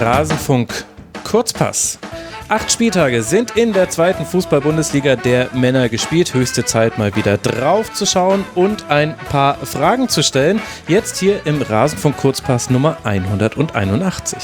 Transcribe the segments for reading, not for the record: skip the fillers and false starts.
Rasenfunk Kurzpass. 8 Spieltage sind in der zweiten Fußball-Bundesliga der Männer gespielt. Höchste Zeit, mal wieder drauf zu schauen und ein paar Fragen zu stellen. Jetzt hier im Rasenfunk Kurzpass Nummer 181.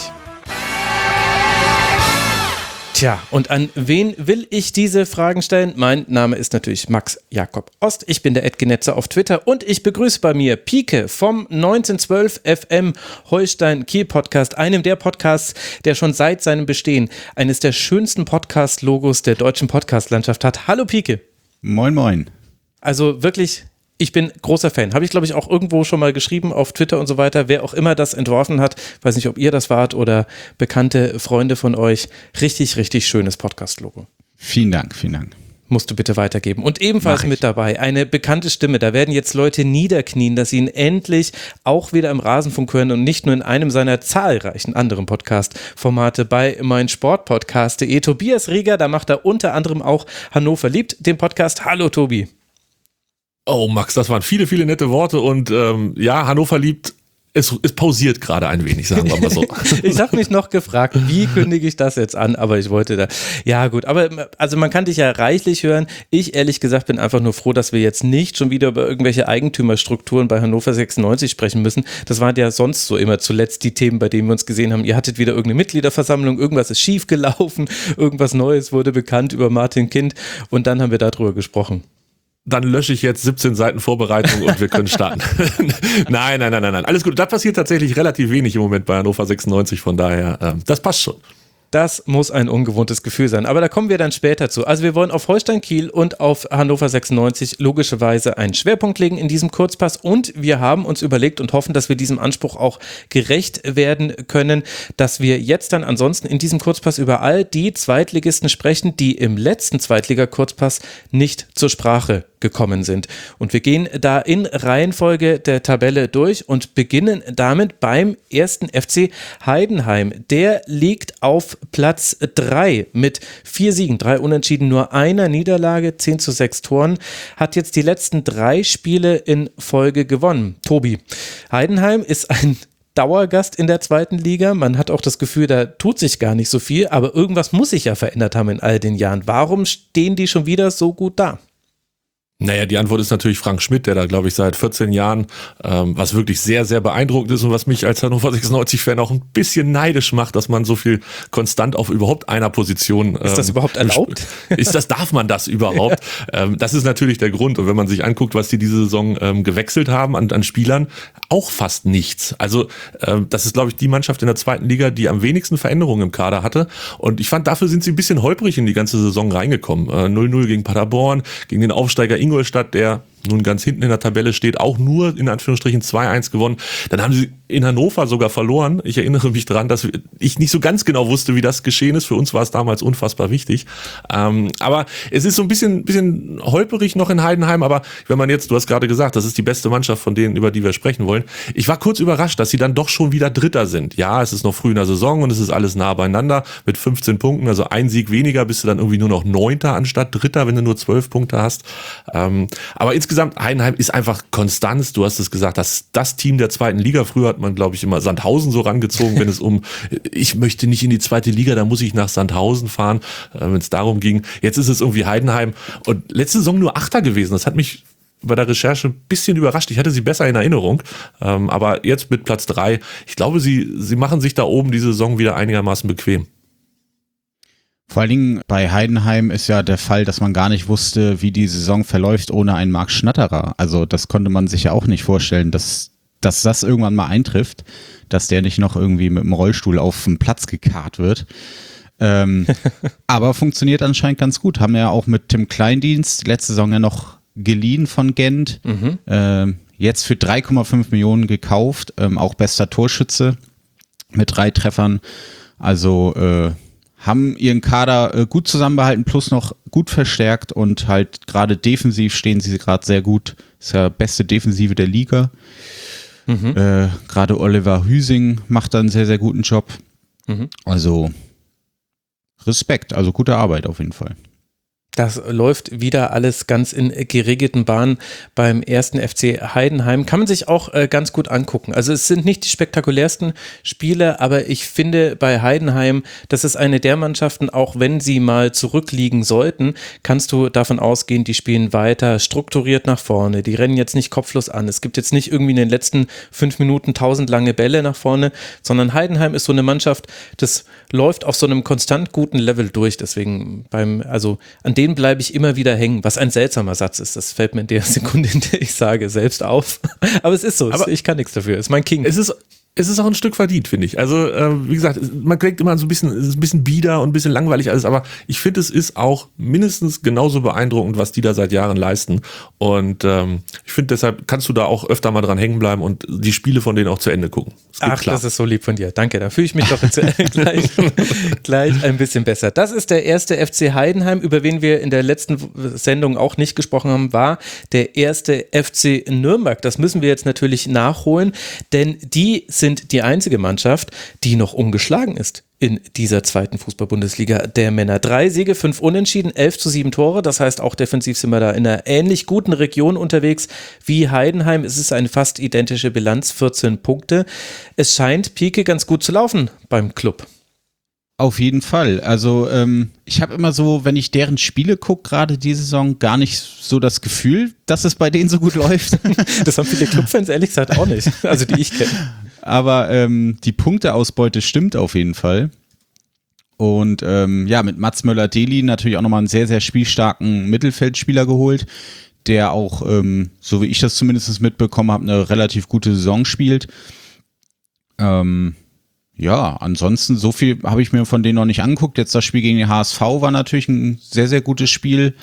Tja, und an wen will ich diese Fragen stellen? Mein Name ist natürlich Max Jakob Ost. Ich bin der @Genetzer auf Twitter und ich begrüße bei mir Pieke vom 1912 FM Holstein Kiel Podcast, einem der Podcasts, der schon seit seinem Bestehen eines der schönsten Podcast-Logos der deutschen Podcast-Landschaft hat. Hallo Pieke. Moin, moin. Also wirklich, ich bin großer Fan. Habe ich, glaube ich, auch irgendwo schon mal geschrieben auf Twitter und so weiter. Wer auch immer das entworfen hat, weiß nicht, ob ihr das wart oder bekannte Freunde von euch. Richtig, richtig schönes Podcast-Logo. Vielen Dank, vielen Dank. Musst du bitte weitergeben. Und ebenfalls mit dabei eine bekannte Stimme. Da werden jetzt Leute niederknien, dass sie ihn endlich auch wieder im Rasenfunk hören und nicht nur in einem seiner zahlreichen anderen Podcast-Formate bei meinsportpodcast.de. Tobias Rieger, da macht er unter anderem auch Hannover liebt, den Podcast. Hallo Tobi. Oh Max, das waren viele, viele nette Worte und ja, Hannover liebt, es pausiert gerade ein wenig, sagen wir mal so. Ich habe mich noch gefragt, wie kündige ich das jetzt an, aber ich wollte da, ja gut, aber also man kann dich ja reichlich hören. Ich ehrlich gesagt bin einfach nur froh, dass wir jetzt nicht schon wieder über irgendwelche Eigentümerstrukturen bei Hannover 96 sprechen müssen. Das waren ja sonst so immer zuletzt die Themen, bei denen wir uns gesehen haben. Ihr hattet wieder irgendeine Mitgliederversammlung, irgendwas ist schief gelaufen, irgendwas Neues wurde bekannt über Martin Kind und dann haben wir darüber gesprochen. Dann lösche ich jetzt 17 Seiten Vorbereitung und wir können starten. Nein. Alles gut. Da passiert tatsächlich relativ wenig im Moment bei Hannover 96, von daher, das passt schon. Das muss ein ungewohntes Gefühl sein, aber da kommen wir dann später zu. Also wir wollen auf Holstein Kiel und auf Hannover 96 logischerweise einen Schwerpunkt legen in diesem Kurzpass und wir haben uns überlegt und hoffen, dass wir diesem Anspruch auch gerecht werden können, dass wir jetzt dann ansonsten in diesem Kurzpass über all die Zweitligisten sprechen, die im letzten Zweitliga-Kurzpass nicht zur Sprache gekommen sind. Und wir gehen da in Reihenfolge der Tabelle durch und beginnen damit beim ersten FC Heidenheim. Der liegt auf Platz 3 mit 4 Siegen, 3 Unentschieden, nur einer Niederlage, 10:6 Toren, hat jetzt die letzten 3 Spiele in Folge gewonnen. Tobi, Heidenheim ist ein Dauergast in der zweiten Liga. Man hat auch das Gefühl, da tut sich gar nicht so viel, aber irgendwas muss sich ja verändert haben in all den Jahren. Warum stehen die schon wieder so gut da? Naja, die Antwort ist natürlich Frank Schmidt, der da, glaube ich, seit 14 Jahren, was wirklich sehr, sehr beeindruckend ist und was mich als Hannover 96-Fan auch ein bisschen neidisch macht, dass man so viel konstant auf überhaupt einer Position... Ist das überhaupt erlaubt? Darf man das überhaupt? Ja. Das ist natürlich der Grund. Und wenn man sich anguckt, was die diese Saison gewechselt haben an Spielern, auch fast nichts. Also das ist, glaube ich, die Mannschaft in der zweiten Liga, die am wenigsten Veränderungen im Kader hatte. Und ich fand, dafür sind sie ein bisschen holprig in die ganze Saison reingekommen. 0-0 gegen Paderborn, gegen den Aufsteiger Ingolstadt, der nun ganz hinten in der Tabelle steht, auch nur in Anführungsstrichen 2-1 gewonnen. Dann haben sie in Hannover sogar verloren. Ich erinnere mich daran, dass ich nicht so ganz genau wusste, wie das geschehen ist. Für uns war es damals unfassbar wichtig. Aber es ist so ein bisschen holperig noch in Heidenheim. Aber wenn man jetzt, du hast gerade gesagt, das ist die beste Mannschaft von denen, über die wir sprechen wollen. Ich war kurz überrascht, dass sie dann doch schon wieder Dritter sind. Ja, es ist noch früh in der Saison und es ist alles nah beieinander mit 15 Punkten. Also ein Sieg weniger, bist du dann irgendwie nur noch Neunter anstatt Dritter, wenn du nur 12 Punkte hast. Aber insgesamt, Heidenheim ist einfach Konstanz. Du hast es gesagt, das Team der zweiten Liga. Früher hat man, glaube ich, immer Sandhausen so rangezogen, wenn es ich möchte nicht in die zweite Liga, da muss ich nach Sandhausen fahren, wenn es darum ging. Jetzt ist es irgendwie Heidenheim und letzte Saison nur Achter gewesen. Das hat mich bei der Recherche ein bisschen überrascht. Ich hatte sie besser in Erinnerung, aber jetzt mit Platz 3, ich glaube, sie machen sich da oben diese Saison wieder einigermaßen bequem. Vor allen Dingen bei Heidenheim ist ja der Fall, dass man gar nicht wusste, wie die Saison verläuft ohne einen Marc Schnatterer. Also das konnte man sich ja auch nicht vorstellen, dass das irgendwann mal eintrifft, dass der nicht noch irgendwie mit dem Rollstuhl auf den Platz gekarrt wird. Aber funktioniert anscheinend ganz gut. Haben ja auch mit Tim Kleindienst letzte Saison ja noch geliehen von Gent. Jetzt für 3,5 Millionen gekauft. Auch bester Torschütze mit 3 Treffern. Also haben ihren Kader gut zusammenbehalten, plus noch gut verstärkt und halt gerade defensiv stehen sie gerade sehr gut. Ist ja beste Defensive der Liga. Gerade Oliver Hüsing macht da einen sehr, sehr guten Job. Also Respekt, also gute Arbeit auf jeden Fall. Das läuft wieder alles ganz in geregelten Bahnen beim ersten FC Heidenheim. Kann man sich auch ganz gut angucken. Also es sind nicht die spektakulärsten Spiele, aber ich finde bei Heidenheim, das ist eine der Mannschaften, auch wenn sie mal zurückliegen sollten, kannst du davon ausgehen, die spielen weiter strukturiert nach vorne. Die rennen jetzt nicht kopflos an. Es gibt jetzt nicht irgendwie in den letzten 5 Minuten 1000 lange Bälle nach vorne, sondern Heidenheim ist so eine Mannschaft, das läuft auf so einem konstant guten Level durch. Deswegen an den bleibe ich immer wieder hängen, was ein seltsamer Satz ist. Das fällt mir in der Sekunde, in der ich sage, selbst auf. Aber es ist so, ich kann nichts dafür. Es ist mein King. Es ist auch ein Stück verdient, finde ich. Also, wie gesagt, man denkt immer so es ist ein bisschen bieder und ein bisschen langweilig alles, aber ich finde, es ist auch mindestens genauso beeindruckend, was die da seit Jahren leisten. Und ich finde, deshalb kannst du da auch öfter mal dran hängen bleiben und die Spiele von denen auch zu Ende gucken. Das ist so lieb von dir. Danke, da fühle ich mich doch jetzt gleich ein bisschen besser. Das ist der erste FC Heidenheim, über wen wir in der letzten Sendung auch nicht gesprochen haben, war der erste FC Nürnberg. Das müssen wir jetzt natürlich nachholen, denn die sind die einzige Mannschaft, die noch ungeschlagen ist in dieser zweiten Fußball-Bundesliga der Männer. 3 Siege, 5 Unentschieden, 11:7 Tore. Das heißt, auch defensiv sind wir da in einer ähnlich guten Region unterwegs wie Heidenheim. Es ist eine fast identische Bilanz, 14 Punkte. Es scheint, Pieke, ganz gut zu laufen beim Club. Auf jeden Fall. Also ich habe immer so, wenn ich deren Spiele gucke, gerade diese Saison, gar nicht so das Gefühl, dass es bei denen so gut läuft. Das haben viele Clubfans ehrlich gesagt auch nicht, also die ich kenne. Aber die Punkteausbeute stimmt auf jeden Fall. Und mit Mats Möller-Deli natürlich auch nochmal einen sehr, sehr spielstarken Mittelfeldspieler geholt, der auch, so wie ich das zumindest mitbekommen habe, eine relativ gute Saison spielt. Ansonsten so viel habe ich mir von denen noch nicht angeguckt. Jetzt das Spiel gegen den HSV war natürlich ein sehr, sehr gutes Spiel.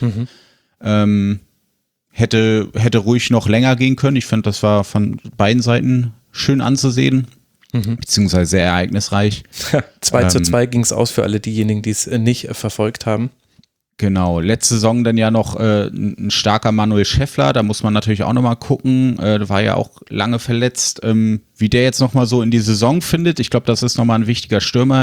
Hätte ruhig noch länger gehen können. Ich finde, das war von beiden Seiten schön anzusehen, beziehungsweise sehr ereignisreich. 2:2 ging es aus für alle diejenigen, die es nicht verfolgt haben. Genau, letzte Saison dann ja noch ein starker Manuel Schäffler, da muss man natürlich auch nochmal gucken, war ja auch lange verletzt, wie der jetzt nochmal so in die Saison findet. Ich glaube, das ist nochmal ein wichtiger Stürmer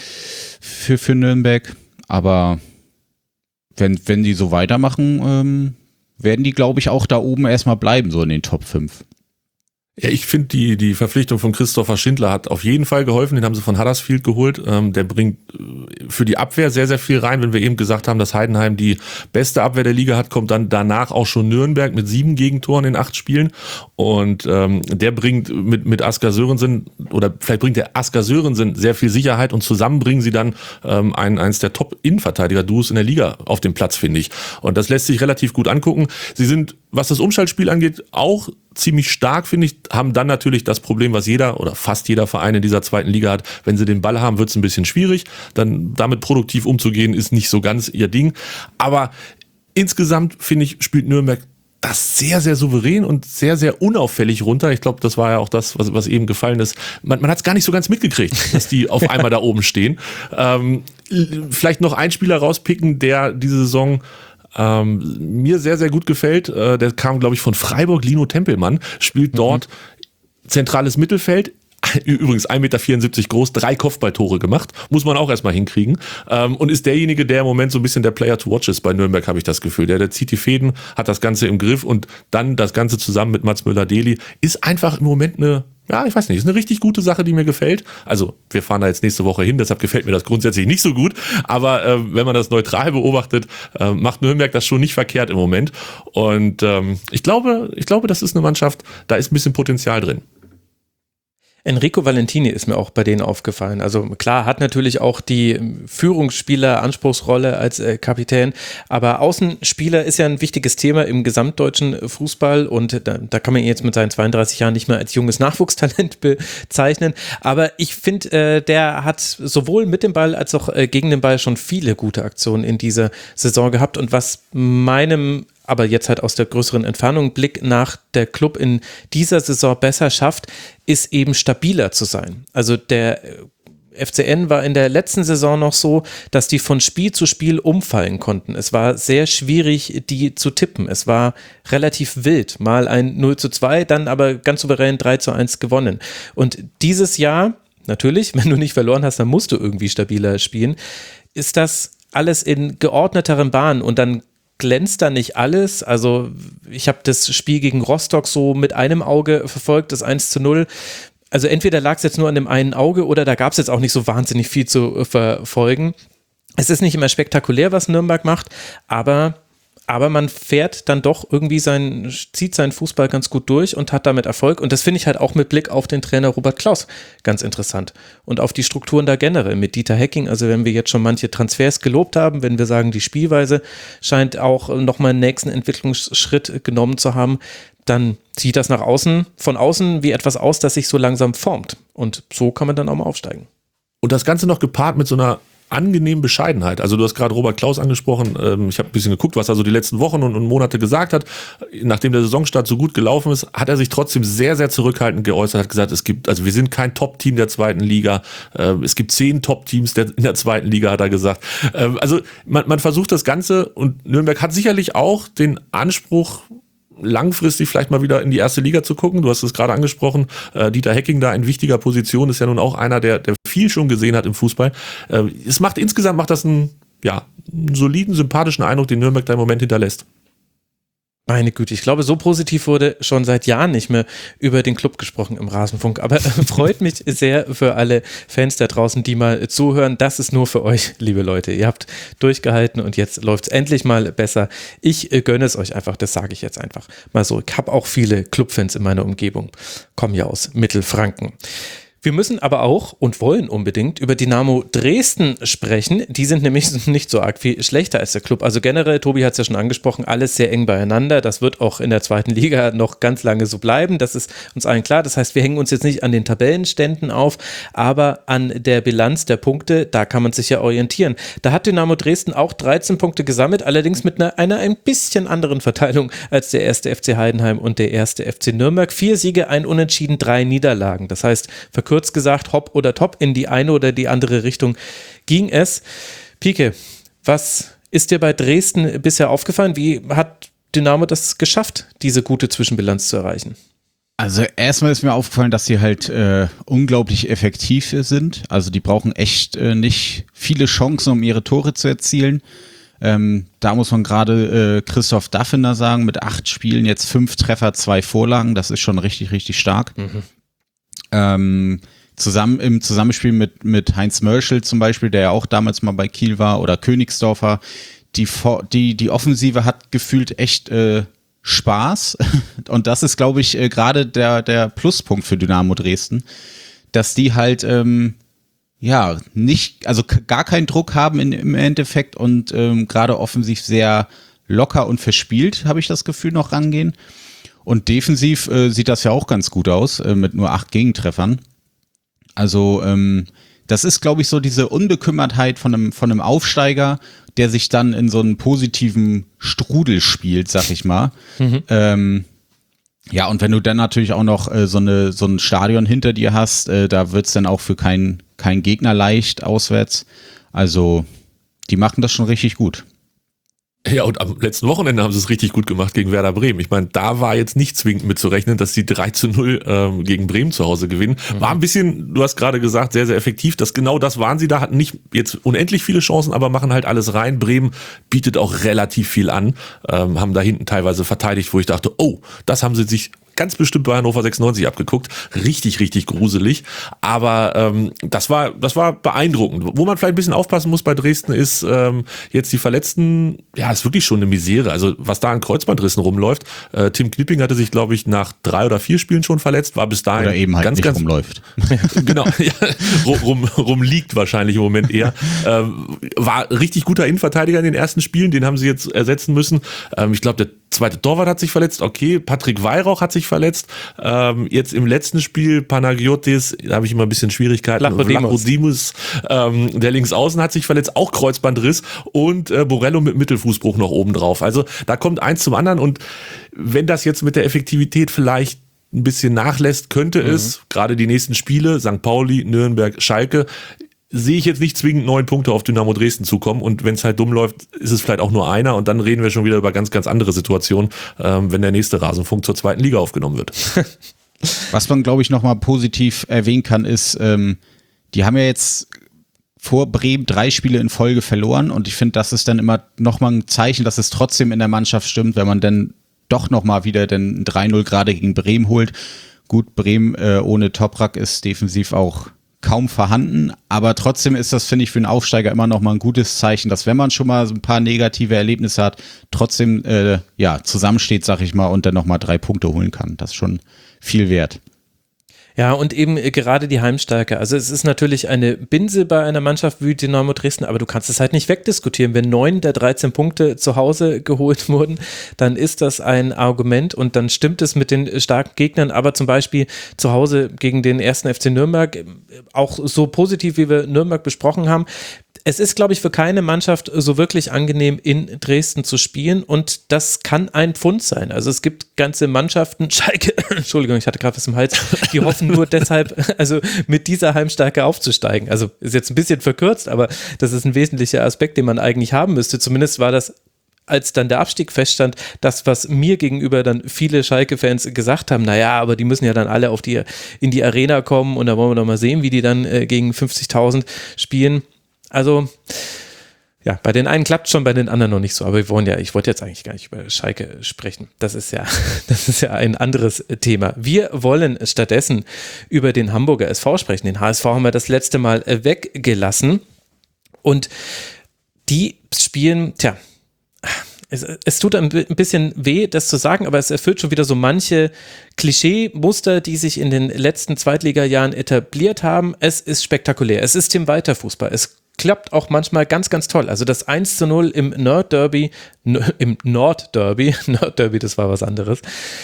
für Nürnberg, aber wenn die so weitermachen, werden die, glaube ich, auch da oben erstmal bleiben, so in den Top 5. Ja, ich finde, die Verpflichtung von Christopher Schindler hat auf jeden Fall geholfen. Den haben sie von Huddersfield geholt. Der bringt für die Abwehr sehr, sehr viel rein. Wenn wir eben gesagt haben, dass Heidenheim die beste Abwehr der Liga hat, kommt dann danach auch schon Nürnberg mit 7 Gegentoren in 8 Spielen. Und der bringt mit Asker Sörensen, oder vielleicht bringt der Asker Sörensen sehr viel Sicherheit, und zusammen bringen sie dann eins der Top-Innenverteidiger-Duos in der Liga auf den Platz, finde ich. Und das lässt sich relativ gut angucken. Sie sind, was das Umschaltspiel angeht, auch ziemlich stark, finde ich, haben dann natürlich das Problem, was jeder oder fast jeder Verein in dieser zweiten Liga hat. Wenn sie den Ball haben, wird es ein bisschen schwierig. Dann damit produktiv umzugehen, ist nicht so ganz ihr Ding. Aber insgesamt, finde ich, spielt Nürnberg das sehr, sehr souverän und sehr, sehr unauffällig runter. Ich glaube, das war ja auch das, was eben gefallen ist. Man hat es gar nicht so ganz mitgekriegt, dass die auf einmal da oben stehen. Vielleicht noch einen Spieler rauspicken, der diese Saison mir sehr, sehr gut gefällt. Der kam, glaube ich, von Freiburg, Lino Tempelmann, spielt dort zentrales Mittelfeld. Übrigens 1,74 Meter groß, 3 Kopfballtore gemacht. Muss man auch erstmal hinkriegen. Und ist derjenige, der im Moment so ein bisschen der Player to watch ist bei Nürnberg, habe ich das Gefühl. Der zieht die Fäden, hat das Ganze im Griff, und dann das Ganze zusammen mit Mats Möller-Deli ist einfach im Moment ist eine richtig gute Sache, die mir gefällt. Also wir fahren da jetzt nächste Woche hin, deshalb gefällt mir das grundsätzlich nicht so gut. Aber wenn man das neutral beobachtet, macht Nürnberg das schon nicht verkehrt im Moment. Und ich glaube, das ist eine Mannschaft, da ist ein bisschen Potenzial drin. Enrico Valentini ist mir auch bei denen aufgefallen. Also klar, hat natürlich auch die Führungsspieler-Anspruchsrolle als Kapitän, aber Außenspieler ist ja ein wichtiges Thema im gesamtdeutschen Fußball, und da kann man ihn jetzt mit seinen 32 Jahren nicht mehr als junges Nachwuchstalent bezeichnen. Aber ich finde, der hat sowohl mit dem Ball als auch gegen den Ball schon viele gute Aktionen in dieser Saison gehabt, und was aber jetzt halt aus der größeren Entfernung Blick nach der Club in dieser Saison besser schafft, ist eben stabiler zu sein. Also der FCN war in der letzten Saison noch so, dass die von Spiel zu Spiel umfallen konnten. Es war sehr schwierig, die zu tippen. Es war relativ wild. Mal ein 0:2, dann aber ganz souverän 3:1 gewonnen. Und dieses Jahr, natürlich, wenn du nicht verloren hast, dann musst du irgendwie stabiler spielen, ist das alles in geordneteren Bahnen und dann glänzt da nicht alles. Also ich habe das Spiel gegen Rostock so mit einem Auge verfolgt, das 1:0. Also entweder lag es jetzt nur an dem einen Auge oder da gab es jetzt auch nicht so wahnsinnig viel zu verfolgen. Es ist nicht immer spektakulär, was Nürnberg macht, aber man fährt dann doch irgendwie zieht seinen Fußball ganz gut durch und hat damit Erfolg. Und das finde ich halt auch mit Blick auf den Trainer Robert Klaus ganz interessant. Und auf die Strukturen da generell mit Dieter Hecking. Also wenn wir jetzt schon manche Transfers gelobt haben, wenn wir sagen, die Spielweise scheint auch nochmal einen nächsten Entwicklungsschritt genommen zu haben, dann sieht das von außen wie etwas aus, das sich so langsam formt. Und so kann man dann auch mal aufsteigen. Und das Ganze noch gepaart mit so einer angenehmen Bescheidenheit. Also du hast gerade Robert Klaus angesprochen. Ich habe ein bisschen geguckt, was er so die letzten Wochen und Monate gesagt hat. Nachdem der Saisonstart so gut gelaufen ist, hat er sich trotzdem sehr, sehr zurückhaltend geäußert, hat gesagt, wir sind kein Top-Team der zweiten Liga. Es gibt 10 Top-Teams in der zweiten Liga, hat er gesagt. Also man versucht das Ganze und Nürnberg hat sicherlich auch den Anspruch, langfristig vielleicht mal wieder in die erste Liga zu gucken. Du hast es gerade angesprochen, Dieter Hecking da in wichtiger Position, ist ja nun auch einer, der viel schon gesehen hat im Fußball. Insgesamt macht das einen soliden, sympathischen Eindruck, den Nürnberg da im Moment hinterlässt. Meine Güte, ich glaube, so positiv wurde schon seit Jahren nicht mehr über den Club gesprochen im Rasenfunk, aber freut mich sehr für alle Fans da draußen, die mal zuhören. Das ist nur für euch, liebe Leute. Ihr habt durchgehalten und jetzt läuft es endlich mal besser. Ich gönne es euch einfach, das sage ich jetzt einfach mal so. Ich habe auch viele Clubfans in meiner Umgebung, kommen ja aus Mittelfranken. Wir müssen aber auch und wollen unbedingt über Dynamo Dresden sprechen. Die sind nämlich nicht so arg viel schlechter als der Club. Also generell, Tobi hat es ja schon angesprochen, alles sehr eng beieinander. Das wird auch in der zweiten Liga noch ganz lange so bleiben. Das ist uns allen klar. Das heißt, wir hängen uns jetzt nicht an den Tabellenständen auf, aber an der Bilanz der Punkte, da kann man sich ja orientieren. Da hat Dynamo Dresden auch 13 Punkte gesammelt, allerdings mit einer ein bisschen anderen Verteilung als der 1. FC Heidenheim und der 1. FC Nürnberg. 4 Siege, 1 Unentschieden, 3 Niederlagen. Das heißt, verkürzt gesagt, hopp oder top, in die eine oder die andere Richtung ging es. Pieke, was ist dir bei Dresden bisher aufgefallen? Wie hat Dynamo das geschafft, diese gute Zwischenbilanz zu erreichen? Also erstmal ist mir aufgefallen, dass sie halt unglaublich effektiv sind. Also die brauchen echt nicht viele Chancen, um ihre Tore zu erzielen. Da muss man gerade Christoph Daffener sagen, mit 8 Spielen jetzt 5 Treffer, 2 Vorlagen. Das ist schon richtig, richtig stark. Im Zusammenspiel mit Heinz Mörschel zum Beispiel, der ja auch damals mal bei Kiel war, oder Königsdorfer, die Offensive hat gefühlt echt Spaß und das ist, glaube ich, gerade der Pluspunkt für Dynamo Dresden, dass die halt gar keinen Druck haben im Endeffekt und gerade offensiv sehr locker und verspielt, habe ich das Gefühl, noch rangehen. Und defensiv sieht das ja auch ganz gut aus, mit nur 8 Gegentreffern. Also das ist, glaube ich, so diese Unbekümmertheit von einem Aufsteiger, der sich dann in so einen positiven Strudel spielt, sag ich mal. Und wenn du dann natürlich auch noch so ein Stadion hinter dir hast, da wird's dann auch für kein Gegner leicht auswärts. Also die machen das schon richtig gut. Ja, und am letzten Wochenende haben sie es richtig gut gemacht gegen Werder Bremen. Ich meine, da war jetzt nicht zwingend mitzurechnen, dass sie 3:0 gegen Bremen zu Hause gewinnen. War ein bisschen, du hast gerade gesagt, sehr, sehr effektiv. Genau das waren sie da, hatten nicht jetzt unendlich viele Chancen, aber machen halt alles rein. Bremen bietet auch relativ viel an, haben da hinten teilweise verteidigt, wo ich dachte, oh, das haben sie sich ganz bestimmt bei Hannover 96 abgeguckt. Richtig, richtig gruselig. Aber das war beeindruckend. Wo man vielleicht ein bisschen aufpassen muss bei Dresden ist jetzt die Verletzten, ja, ist wirklich schon eine Misere. Also was da an Kreuzbandrissen rumläuft. Tim Knipping hatte sich, glaube ich, nach 3 oder 4 Spielen schon verletzt, war bis dahin oder eben halt ganz, nicht ganz rumläuft. Genau, ja, rumliegt wahrscheinlich im Moment eher. War richtig guter Innenverteidiger in den ersten Spielen, den haben sie jetzt ersetzen müssen. Ich glaube, der zweite Torwart hat sich verletzt, okay. Patrick Weihrauch hat sich verletzt. Jetzt im letzten Spiel Panagiotis, da habe ich immer ein bisschen Schwierigkeiten. Vlachodimos, der Linksaußen hat sich verletzt, auch Kreuzbandriss und Borello mit Mittelfußbruch noch oben drauf. Also da kommt eins zum anderen und wenn das jetzt mit der Effektivität vielleicht ein bisschen nachlässt, könnte es, gerade die nächsten Spiele, St. Pauli, Nürnberg, Schalke, sehe ich jetzt nicht zwingend 9 Punkte auf Dynamo Dresden zukommen und wenn es halt dumm läuft, ist es vielleicht auch nur einer und dann reden wir schon wieder über ganz, ganz andere Situationen, wenn der nächste Rasenfunk zur zweiten Liga aufgenommen wird. Was man, glaube ich, nochmal positiv erwähnen kann, ist, die haben ja jetzt vor Bremen 3 Spiele in Folge verloren und ich finde, das ist dann immer nochmal ein Zeichen, dass es trotzdem in der Mannschaft stimmt, wenn man dann doch nochmal wieder den 3-0 gerade gegen Bremen holt. Gut, Bremen ohne Toprak ist defensiv auch kaum vorhanden, aber trotzdem ist das, finde ich, für einen Aufsteiger immer noch mal ein gutes Zeichen, dass wenn man schon mal so ein paar negative Erlebnisse hat, trotzdem zusammensteht, sag ich mal, und dann noch mal 3 Punkte holen kann. Das ist schon viel wert. Ja, und eben gerade die Heimstärke. Also es ist natürlich eine Binse bei einer Mannschaft wie Dynamo Dresden, aber du kannst es halt nicht wegdiskutieren. Wenn 9 der 13 Punkte zu Hause geholt wurden, dann ist das ein Argument und dann stimmt es mit den starken Gegnern, aber zum Beispiel zu Hause gegen den 1. FC Nürnberg, auch so positiv, wie wir Nürnberg besprochen haben, es ist, glaube ich, für keine Mannschaft so wirklich angenehm, in Dresden zu spielen und das kann ein Pfund sein. Also es gibt ganze Mannschaften, Schalke, Entschuldigung, ich hatte gerade was im Hals, die hoffen nur deshalb, also mit dieser Heimstärke aufzusteigen. Also ist jetzt ein bisschen verkürzt, aber das ist ein wesentlicher Aspekt, den man eigentlich haben müsste. Zumindest war das, als dann der Abstieg feststand, das, was mir gegenüber dann viele Schalke-Fans gesagt haben, naja, aber die müssen ja dann alle in die Arena kommen und da wollen wir doch mal sehen, wie die dann gegen 50.000 spielen. Also, ja, bei den einen klappt schon, bei den anderen noch nicht so. Aber ich wollte jetzt eigentlich gar nicht über Schalke sprechen. Das ist ja ein anderes Thema. Wir wollen stattdessen über den Hamburger SV sprechen. Den HSV haben wir das letzte Mal weggelassen. Und die spielen, es tut ein bisschen weh, das zu sagen, aber es erfüllt schon wieder so manche Klischee-Muster, die sich in den letzten Zweitliga-Jahren etabliert haben. Es ist spektakulär. Es ist Tim Walter Fußball. Es klappt auch manchmal ganz, ganz toll. Also das 1:0 im Nordderby, das war was anderes.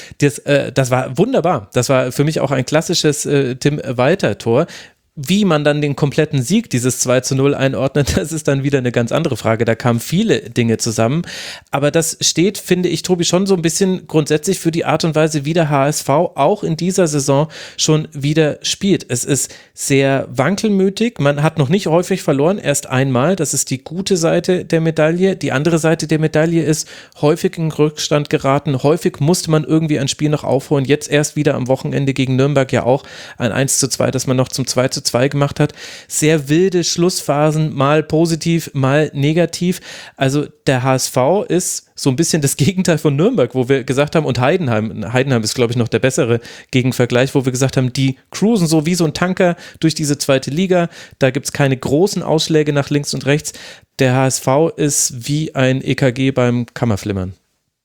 Das war wunderbar. Das war für mich auch ein klassisches Tim Walter-Tor. Wie man dann den kompletten Sieg, dieses 2:0 einordnet, das ist dann wieder eine ganz andere Frage. Da kamen viele Dinge zusammen. Aber das steht, finde ich, Tobi, schon so ein bisschen grundsätzlich für die Art und Weise, wie der HSV auch in dieser Saison schon wieder spielt. Es ist sehr wankelmütig. Man hat noch nicht häufig verloren, erst einmal. Das ist die gute Seite der Medaille. Die andere Seite der Medaille ist häufig in Rückstand geraten. Häufig musste man irgendwie ein Spiel noch aufholen. Jetzt erst wieder am Wochenende gegen Nürnberg ja auch ein 1:2, das man noch zum 2:2 gemacht hat. Sehr wilde Schlussphasen, mal positiv, mal negativ. Also der HSV ist so ein bisschen das Gegenteil von Nürnberg, wo wir gesagt haben, und Heidenheim ist, glaube ich, noch der bessere Gegenvergleich, wo wir gesagt haben, die cruisen so wie so ein Tanker durch diese zweite Liga. Da gibt es keine großen Ausschläge nach links und rechts. Der HSV ist wie ein EKG beim Kammerflimmern.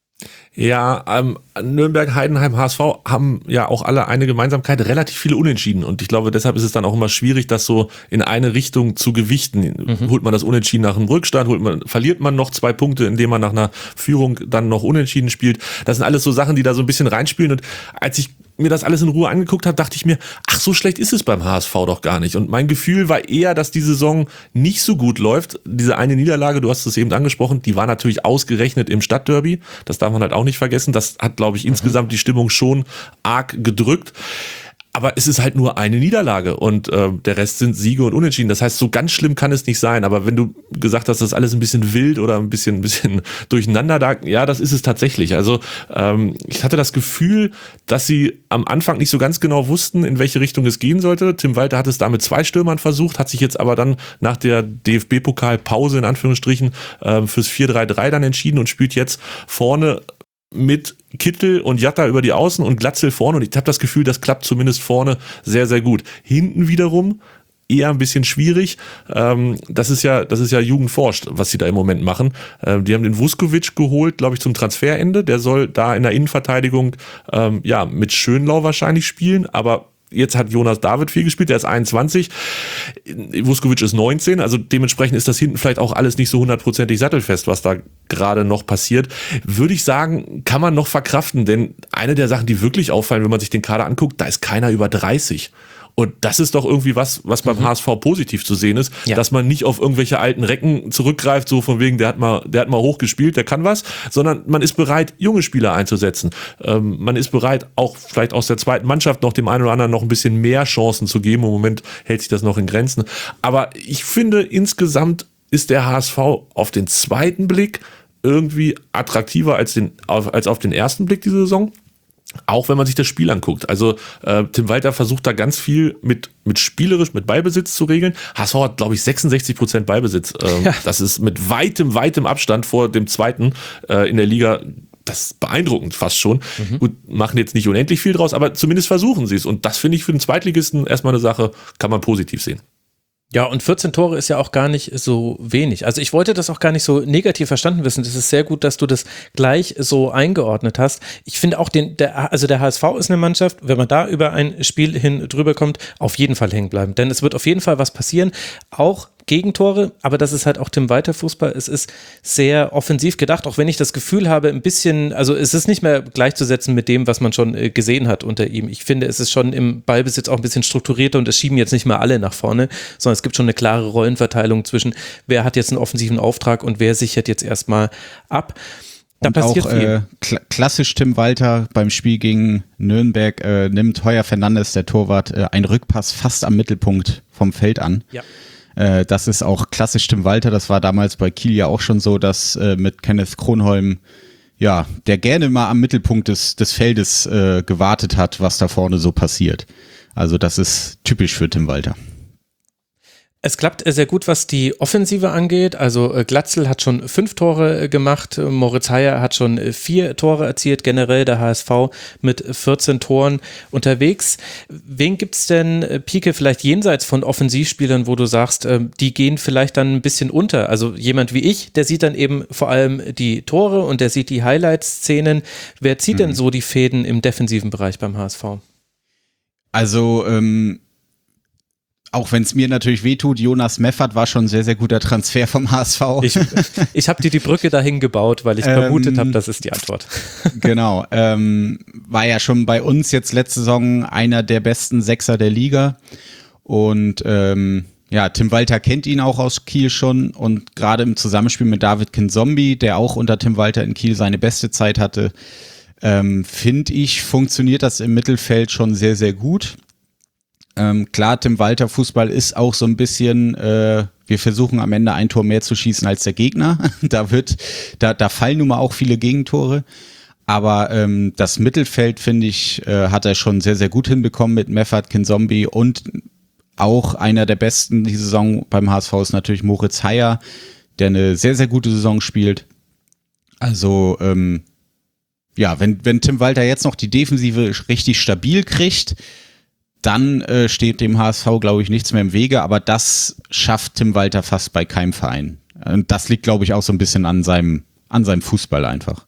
Ja, Nürnberg, Heidenheim, HSV haben ja auch alle eine Gemeinsamkeit, relativ viele Unentschieden. Und ich glaube, deshalb ist es dann auch immer schwierig, das so in eine Richtung zu gewichten. Holt man das Unentschieden nach einem Rückstand, verliert man noch 2 Punkte, indem man nach einer Führung dann noch Unentschieden spielt. Das sind alles so Sachen, die da so ein bisschen reinspielen. Und als ich mir das alles in Ruhe angeguckt habe, dachte ich mir, ach, so schlecht ist es beim HSV doch gar nicht. Und mein Gefühl war eher, dass die Saison nicht so gut läuft. Diese eine Niederlage, du hast es eben angesprochen, die war natürlich ausgerechnet im Stadtderby. Das darf man halt auch nicht vergessen. Das hat, glaube ich, insgesamt die Stimmung schon arg gedrückt. Aber es ist halt nur eine Niederlage und der Rest sind Siege und Unentschieden. Das heißt, so ganz schlimm kann es nicht sein. Aber wenn du gesagt hast, das ist alles ein bisschen wild oder ein bisschen durcheinander, ja, das ist es tatsächlich. Also ich hatte das Gefühl, dass sie am Anfang nicht so ganz genau wussten, in welche Richtung es gehen sollte. Tim Walter hat es da mit 2 Stürmern versucht, hat sich jetzt aber dann nach der DFB-Pokal-Pause in Anführungsstrichen fürs 4-3-3 dann entschieden und spielt jetzt vorne mit Kittel und Jatta über die Außen und Glatzel vorne und ich habe das Gefühl, das klappt zumindest vorne sehr, sehr gut. Hinten wiederum eher ein bisschen schwierig. Das ist ja Jugendforscht, was sie da im Moment machen. Die haben den Vuskovic geholt, glaube ich, zum Transferende. Der soll da in der Innenverteidigung mit Schönlau wahrscheinlich spielen, aber jetzt hat Jonas David viel gespielt, der ist 21, Vuskovic ist 19, also dementsprechend ist das hinten vielleicht auch alles nicht so 100% sattelfest, was da gerade noch passiert. Würde ich sagen, kann man noch verkraften, denn eine der Sachen, die wirklich auffallen, wenn man sich den Kader anguckt, da ist keiner über 30. Und das ist doch irgendwie was beim HSV positiv zu sehen ist, dass man nicht auf irgendwelche alten Recken zurückgreift, so von wegen, der hat mal hochgespielt, der kann was, sondern man ist bereit, junge Spieler einzusetzen. Man ist bereit, auch vielleicht aus der zweiten Mannschaft noch dem einen oder anderen noch ein bisschen mehr Chancen zu geben. Im Moment hält sich das noch in Grenzen. Aber ich finde, insgesamt ist der HSV auf den zweiten Blick irgendwie attraktiver als auf den ersten Blick diese Saison. Auch wenn man sich das Spiel anguckt. Also Tim Walter versucht da ganz viel mit Ballbesitz zu regeln. HSV hat, glaube ich, 66% Ballbesitz. Das ist mit weitem Abstand vor dem zweiten in der Liga. Das ist beeindruckend fast schon. Gut, machen jetzt nicht unendlich viel draus, aber zumindest versuchen sie es. Und das finde ich für den Zweitligisten erstmal eine Sache, kann man positiv sehen. Ja, und 14 Tore ist ja auch gar nicht so wenig. Also ich wollte das auch gar nicht so negativ verstanden wissen. Das ist sehr gut, dass du das gleich so eingeordnet hast. Ich finde auch, der HSV ist eine Mannschaft, wenn man da über ein Spiel hin drüber kommt, auf jeden Fall hängen bleiben. Denn es wird auf jeden Fall was passieren. Auch Gegentore, aber das ist halt auch Tim Walter Fußball. Es ist sehr offensiv gedacht, auch wenn ich das Gefühl habe, ein bisschen, also es ist nicht mehr gleichzusetzen mit dem, was man schon gesehen hat unter ihm. Ich finde, es ist schon im Ballbesitz auch ein bisschen strukturierter und es schieben jetzt nicht mehr alle nach vorne, sondern es gibt schon eine klare Rollenverteilung zwischen, wer hat jetzt einen offensiven Auftrag und wer sichert jetzt erstmal ab. Da und passiert auch viel. Klassisch Tim Walter beim Spiel gegen Nürnberg nimmt Heuer Fernandes, der Torwart, einen Rückpass fast am Mittelpunkt vom Feld an. Ja. Das ist auch klassisch Tim Walter. Das war damals bei Kiel ja auch schon so, dass mit Kenneth Kronholm, ja, der gerne mal am Mittelpunkt des Feldes gewartet hat, was da vorne so passiert. Also das ist typisch für Tim Walter. Es klappt sehr gut, was die Offensive angeht. Also Glatzel hat schon 5 Tore gemacht, Moritz Heyer hat schon 4 Tore erzielt, generell der HSV mit 14 Toren unterwegs. Wen gibt's denn, Pieke, vielleicht jenseits von Offensivspielern, wo du sagst, die gehen vielleicht dann ein bisschen unter? Also jemand wie ich, der sieht dann eben vor allem die Tore und der sieht die Highlight-Szenen. Wer zieht denn so die Fäden im defensiven Bereich beim HSV? Also auch wenn es mir natürlich wehtut, Jonas Meffert war schon ein sehr, sehr guter Transfer vom HSV. Ich habe dir die Brücke dahin gebaut, weil ich vermutet habe, das ist die Antwort. Genau. War ja schon bei uns jetzt letzte Saison einer der besten Sechser der Liga. Und ja, Tim Walter kennt ihn auch aus Kiel schon. Und gerade im Zusammenspiel mit David Kinzombie, der auch unter Tim Walter in Kiel seine beste Zeit hatte, finde ich, funktioniert das im Mittelfeld schon sehr, sehr gut. Klar, Tim Walter Fußball ist auch so ein bisschen, wir versuchen am Ende ein Tor mehr zu schießen als der Gegner. Da fallen nun mal auch viele Gegentore. Aber das Mittelfeld, finde ich, hat er schon sehr, sehr gut hinbekommen mit Meffert, Kinzombie und auch einer der besten die Saison beim HSV ist natürlich Moritz Heyer, der eine sehr, sehr gute Saison spielt. Also, ja, wenn Tim Walter jetzt noch die Defensive richtig stabil kriegt, dann steht dem HSV, glaube ich, nichts mehr im Wege, aber das schafft Tim Walter fast bei keinem Verein. Und das liegt, glaube ich, auch so ein bisschen an seinem Fußball einfach.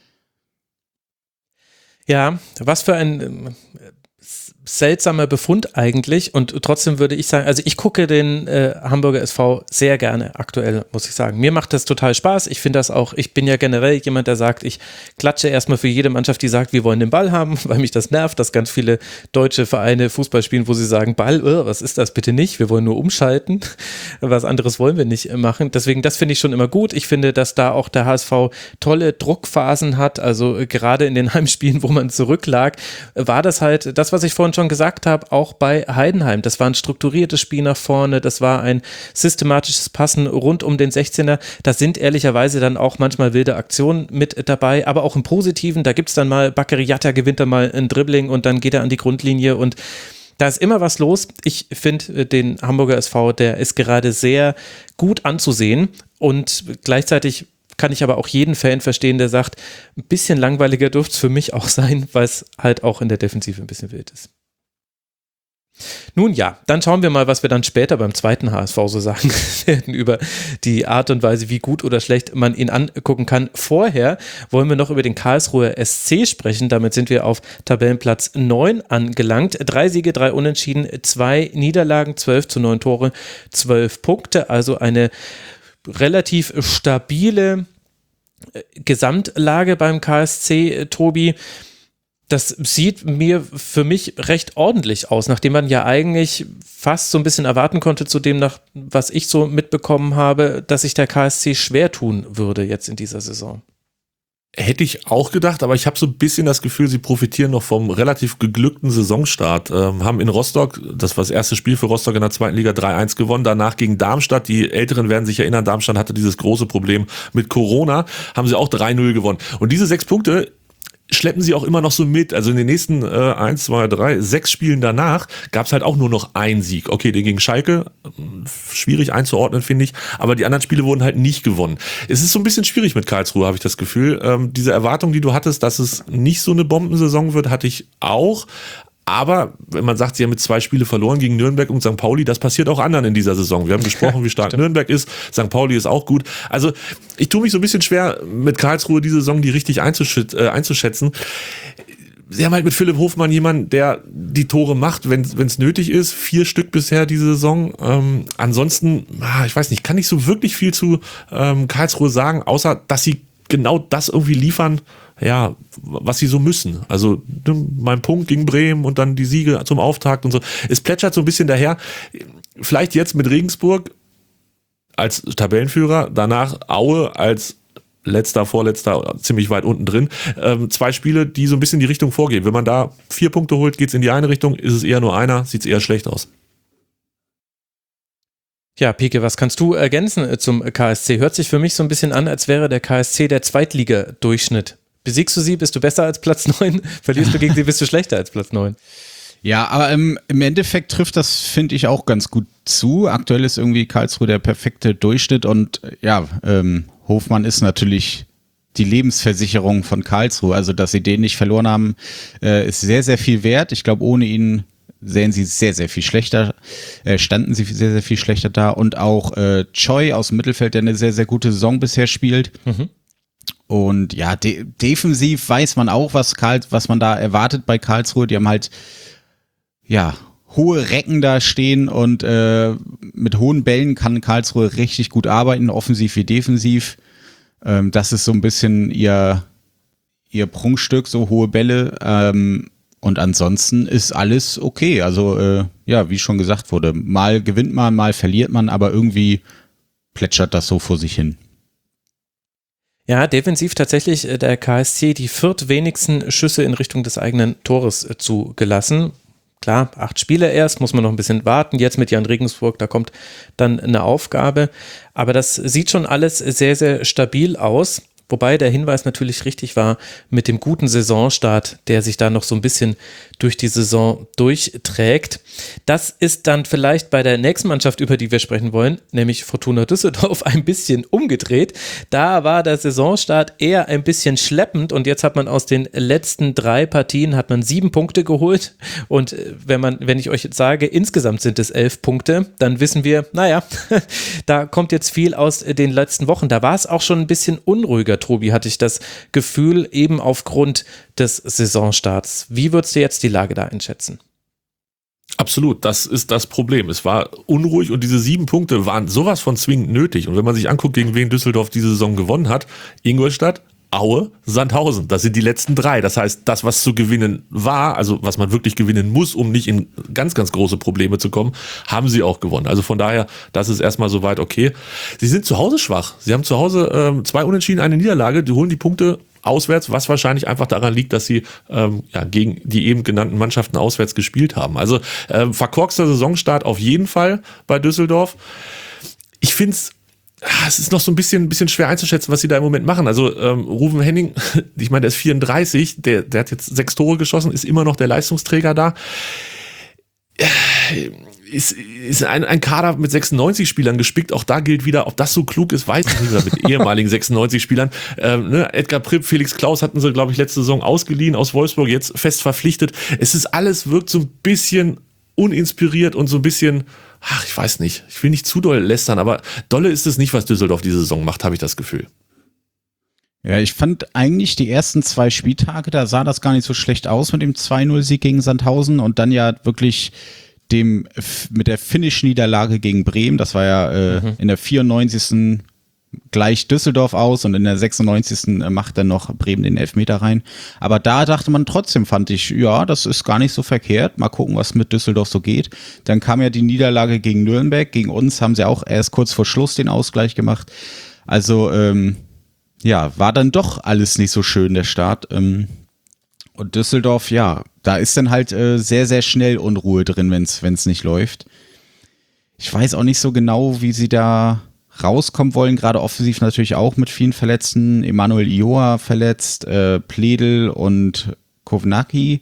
Ja, was für ein seltsamer Befund eigentlich und trotzdem würde ich sagen, also ich gucke den Hamburger SV sehr gerne aktuell, muss ich sagen. Mir macht das total Spaß. Ich finde das auch, ich bin ja generell jemand, der sagt, ich klatsche erstmal für jede Mannschaft, die sagt, wir wollen den Ball haben, weil mich das nervt, dass ganz viele deutsche Vereine Fußball spielen, wo sie sagen, Ball, was ist das bitte nicht? Wir wollen nur umschalten. Was anderes wollen wir nicht machen. Deswegen, das finde ich schon immer gut. Ich finde, dass da auch der HSV tolle Druckphasen hat. Also gerade in den Heimspielen, wo man zurücklag, war das halt das, was ich vorhin schon gesagt habe, auch bei Heidenheim. Das war ein strukturiertes Spiel nach vorne, das war ein systematisches Passen rund um den 16er. Da sind ehrlicherweise dann auch manchmal wilde Aktionen mit dabei, aber auch im Positiven. Da gibt es dann mal, Bakary Yatta gewinnt dann mal ein Dribbling und dann geht er an die Grundlinie und da ist immer was los. Ich finde den Hamburger SV, der ist gerade sehr gut anzusehen und gleichzeitig kann ich aber auch jeden Fan verstehen, der sagt, ein bisschen langweiliger dürfte es für mich auch sein, weil es halt auch in der Defensive ein bisschen wild ist. Nun ja, dann schauen wir mal, was wir dann später beim zweiten HSV so sagen werden über die Art und Weise, wie gut oder schlecht man ihn angucken kann. Vorher wollen wir noch über den Karlsruher SC sprechen. Damit sind wir auf Tabellenplatz 9 angelangt. 3 Siege, 3 Unentschieden, 2 Niederlagen, 12:9 Tore, 12 Punkte. Also eine relativ stabile Gesamtlage beim KSC, Tobi. Das sieht für mich recht ordentlich aus, nachdem man ja eigentlich fast so ein bisschen erwarten konnte zu dem, nach was ich so mitbekommen habe, dass sich der KSC schwer tun würde jetzt in dieser Saison. Hätte ich auch gedacht, aber ich habe so ein bisschen das Gefühl, sie profitieren noch vom relativ geglückten Saisonstart. Haben in Rostock, das war das erste Spiel für Rostock in der zweiten Liga, 3-1 gewonnen. Danach gegen Darmstadt, die Älteren werden sich erinnern, Darmstadt hatte dieses große Problem mit Corona, haben sie auch 3-0 gewonnen. Und diese 6 Punkte schleppen sie auch immer noch so mit. Also in den nächsten 1, 2, 3, 6 Spielen danach gab es halt auch nur noch einen Sieg. Okay, den gegen Schalke, schwierig einzuordnen, finde ich, aber die anderen Spiele wurden halt nicht gewonnen. Es ist so ein bisschen schwierig mit Karlsruhe, habe ich das Gefühl. Diese Erwartung, die du hattest, dass es nicht so eine Bombensaison wird, hatte ich auch. Aber wenn man sagt, sie haben mit 2 Spiele verloren gegen Nürnberg und St. Pauli, das passiert auch anderen in dieser Saison. Wir haben gesprochen, wie stark Nürnberg ist, St. Pauli ist auch gut. Also ich tue mich so ein bisschen schwer, mit Karlsruhe diese Saison die richtig einzuschätzen. Sie haben halt mit Philipp Hofmann jemanden, der die Tore macht, wenn es nötig ist. 4 Stück bisher diese Saison. Ansonsten, ich weiß nicht, kann nicht so wirklich viel zu Karlsruhe sagen, außer dass sie genau das irgendwie liefern, ja, was sie so müssen. Also mein Punkt gegen Bremen und dann die Siege zum Auftakt und so. Es plätschert so ein bisschen daher. Vielleicht jetzt mit Regensburg als Tabellenführer, danach Aue als letzter, vorletzter, ziemlich weit unten drin. 2 Spiele, die so ein bisschen die Richtung vorgeben. Wenn man da 4 Punkte holt, geht es in die eine Richtung, ist es eher nur einer, sieht es eher schlecht aus. Ja, Pike, was kannst du ergänzen zum KSC? Hört sich für mich so ein bisschen an, als wäre der KSC der Zweitliga-Durchschnitt. Besiegst du sie, bist du besser als Platz 9? Verlierst du gegen sie, bist du schlechter als Platz 9? Ja, aber im Endeffekt trifft das, finde ich, auch ganz gut zu. Aktuell ist irgendwie Karlsruhe der perfekte Durchschnitt und ja, Hofmann ist natürlich die Lebensversicherung von Karlsruhe. Also, dass sie den nicht verloren haben, ist sehr, sehr viel wert. Ich glaube, ohne ihn standen sie sehr, sehr viel schlechter da. Und auch Choi aus dem Mittelfeld, der eine sehr, sehr gute Saison bisher spielt. Mhm. Und ja, defensiv weiß man auch, was man da erwartet bei Karlsruhe. Die haben halt, ja, hohe Recken da stehen und mit hohen Bällen kann Karlsruhe richtig gut arbeiten, offensiv wie defensiv. Das ist so ein bisschen ihr Prunkstück, so hohe Bälle. Und ansonsten ist alles okay. Also, ja, wie schon gesagt wurde, mal gewinnt man, mal verliert man, aber irgendwie plätschert das so vor sich hin. Ja, defensiv tatsächlich der KSC die 4. wenigsten Schüsse in Richtung des eigenen Tores zugelassen. Klar, 8 Spiele erst, muss man noch ein bisschen warten. Jetzt mit Jan Regensburg, da kommt dann eine Aufgabe. Aber das sieht schon alles sehr, sehr stabil aus. Wobei der Hinweis natürlich richtig war mit dem guten Saisonstart, der sich da noch so ein bisschen durch die Saison durchträgt. Das ist dann vielleicht bei der nächsten Mannschaft, über die wir sprechen wollen, nämlich Fortuna Düsseldorf, ein bisschen umgedreht. Da war der Saisonstart eher ein bisschen schleppend und jetzt hat man aus den letzten 3 Partien hat man 7 Punkte geholt und wenn ich euch jetzt sage, insgesamt sind es 11 Punkte, dann wissen wir, naja, da kommt jetzt viel aus den letzten Wochen. Da war es auch schon ein bisschen unruhiger, Tobi, hatte ich das Gefühl, eben aufgrund des Saisonstarts. Wie würdest du jetzt die Lage da einschätzen? Absolut, das ist das Problem. Es war unruhig und diese 7 Punkte waren sowas von zwingend nötig. Und wenn man sich anguckt, gegen wen Düsseldorf diese Saison gewonnen hat, Ingolstadt, Aue, Sandhausen, das sind die letzten 3. Das heißt, das, was zu gewinnen war, also was man wirklich gewinnen muss, um nicht in ganz, ganz große Probleme zu kommen, haben sie auch gewonnen. Also von daher, das ist erstmal soweit okay. Sie sind zu Hause schwach. Sie haben zu Hause 2 Unentschieden, eine Niederlage. Die holen die Punkte auswärts, was wahrscheinlich einfach daran liegt, dass sie gegen die eben genannten Mannschaften auswärts gespielt haben. Also verkorkster Saisonstart auf jeden Fall bei Düsseldorf. Ich finde es ist noch so ein bisschen schwer einzuschätzen, was sie da im Moment machen. Also Ruven Henning, ich meine, der ist 34, der hat jetzt 6 Tore geschossen, ist immer noch der Leistungsträger da. Ist ein Kader mit 96 Spielern gespickt. Auch da gilt wieder, ob das so klug ist, weiß ich nicht mehr, mit ehemaligen 96 Spielern. Edgar Pripp, Felix Klaus hatten sie, glaube ich, letzte Saison ausgeliehen aus Wolfsburg, jetzt fest verpflichtet. Wirkt so ein bisschen uninspiriert und so ein bisschen, ich weiß nicht, ich will nicht zu doll lästern, aber dolle ist es nicht, was Düsseldorf diese Saison macht, habe ich das Gefühl. Ja, ich fand eigentlich die ersten 2 Spieltage, da sah das gar nicht so schlecht aus mit dem 2-0-Sieg gegen Sandhausen und dann ja wirklich mit der Finish-Niederlage gegen Bremen, das war ja in der 94. gleicht Düsseldorf aus und in der 96. macht dann noch Bremen den Elfmeter rein. Aber da dachte man trotzdem, fand ich, ja, das ist gar nicht so verkehrt. Mal gucken, was mit Düsseldorf so geht. Dann kam ja die Niederlage gegen Nürnberg. Gegen uns haben sie auch erst kurz vor Schluss den Ausgleich gemacht. Also, war dann doch alles nicht so schön, der Start. Und Düsseldorf, ja, da ist dann halt sehr, sehr schnell Unruhe drin, wenn's nicht läuft. Ich weiß auch nicht so genau, wie sie da rauskommen wollen, gerade offensiv natürlich auch mit vielen Verletzten. Emanuel Ioa verletzt, Pledl und Kovnacki.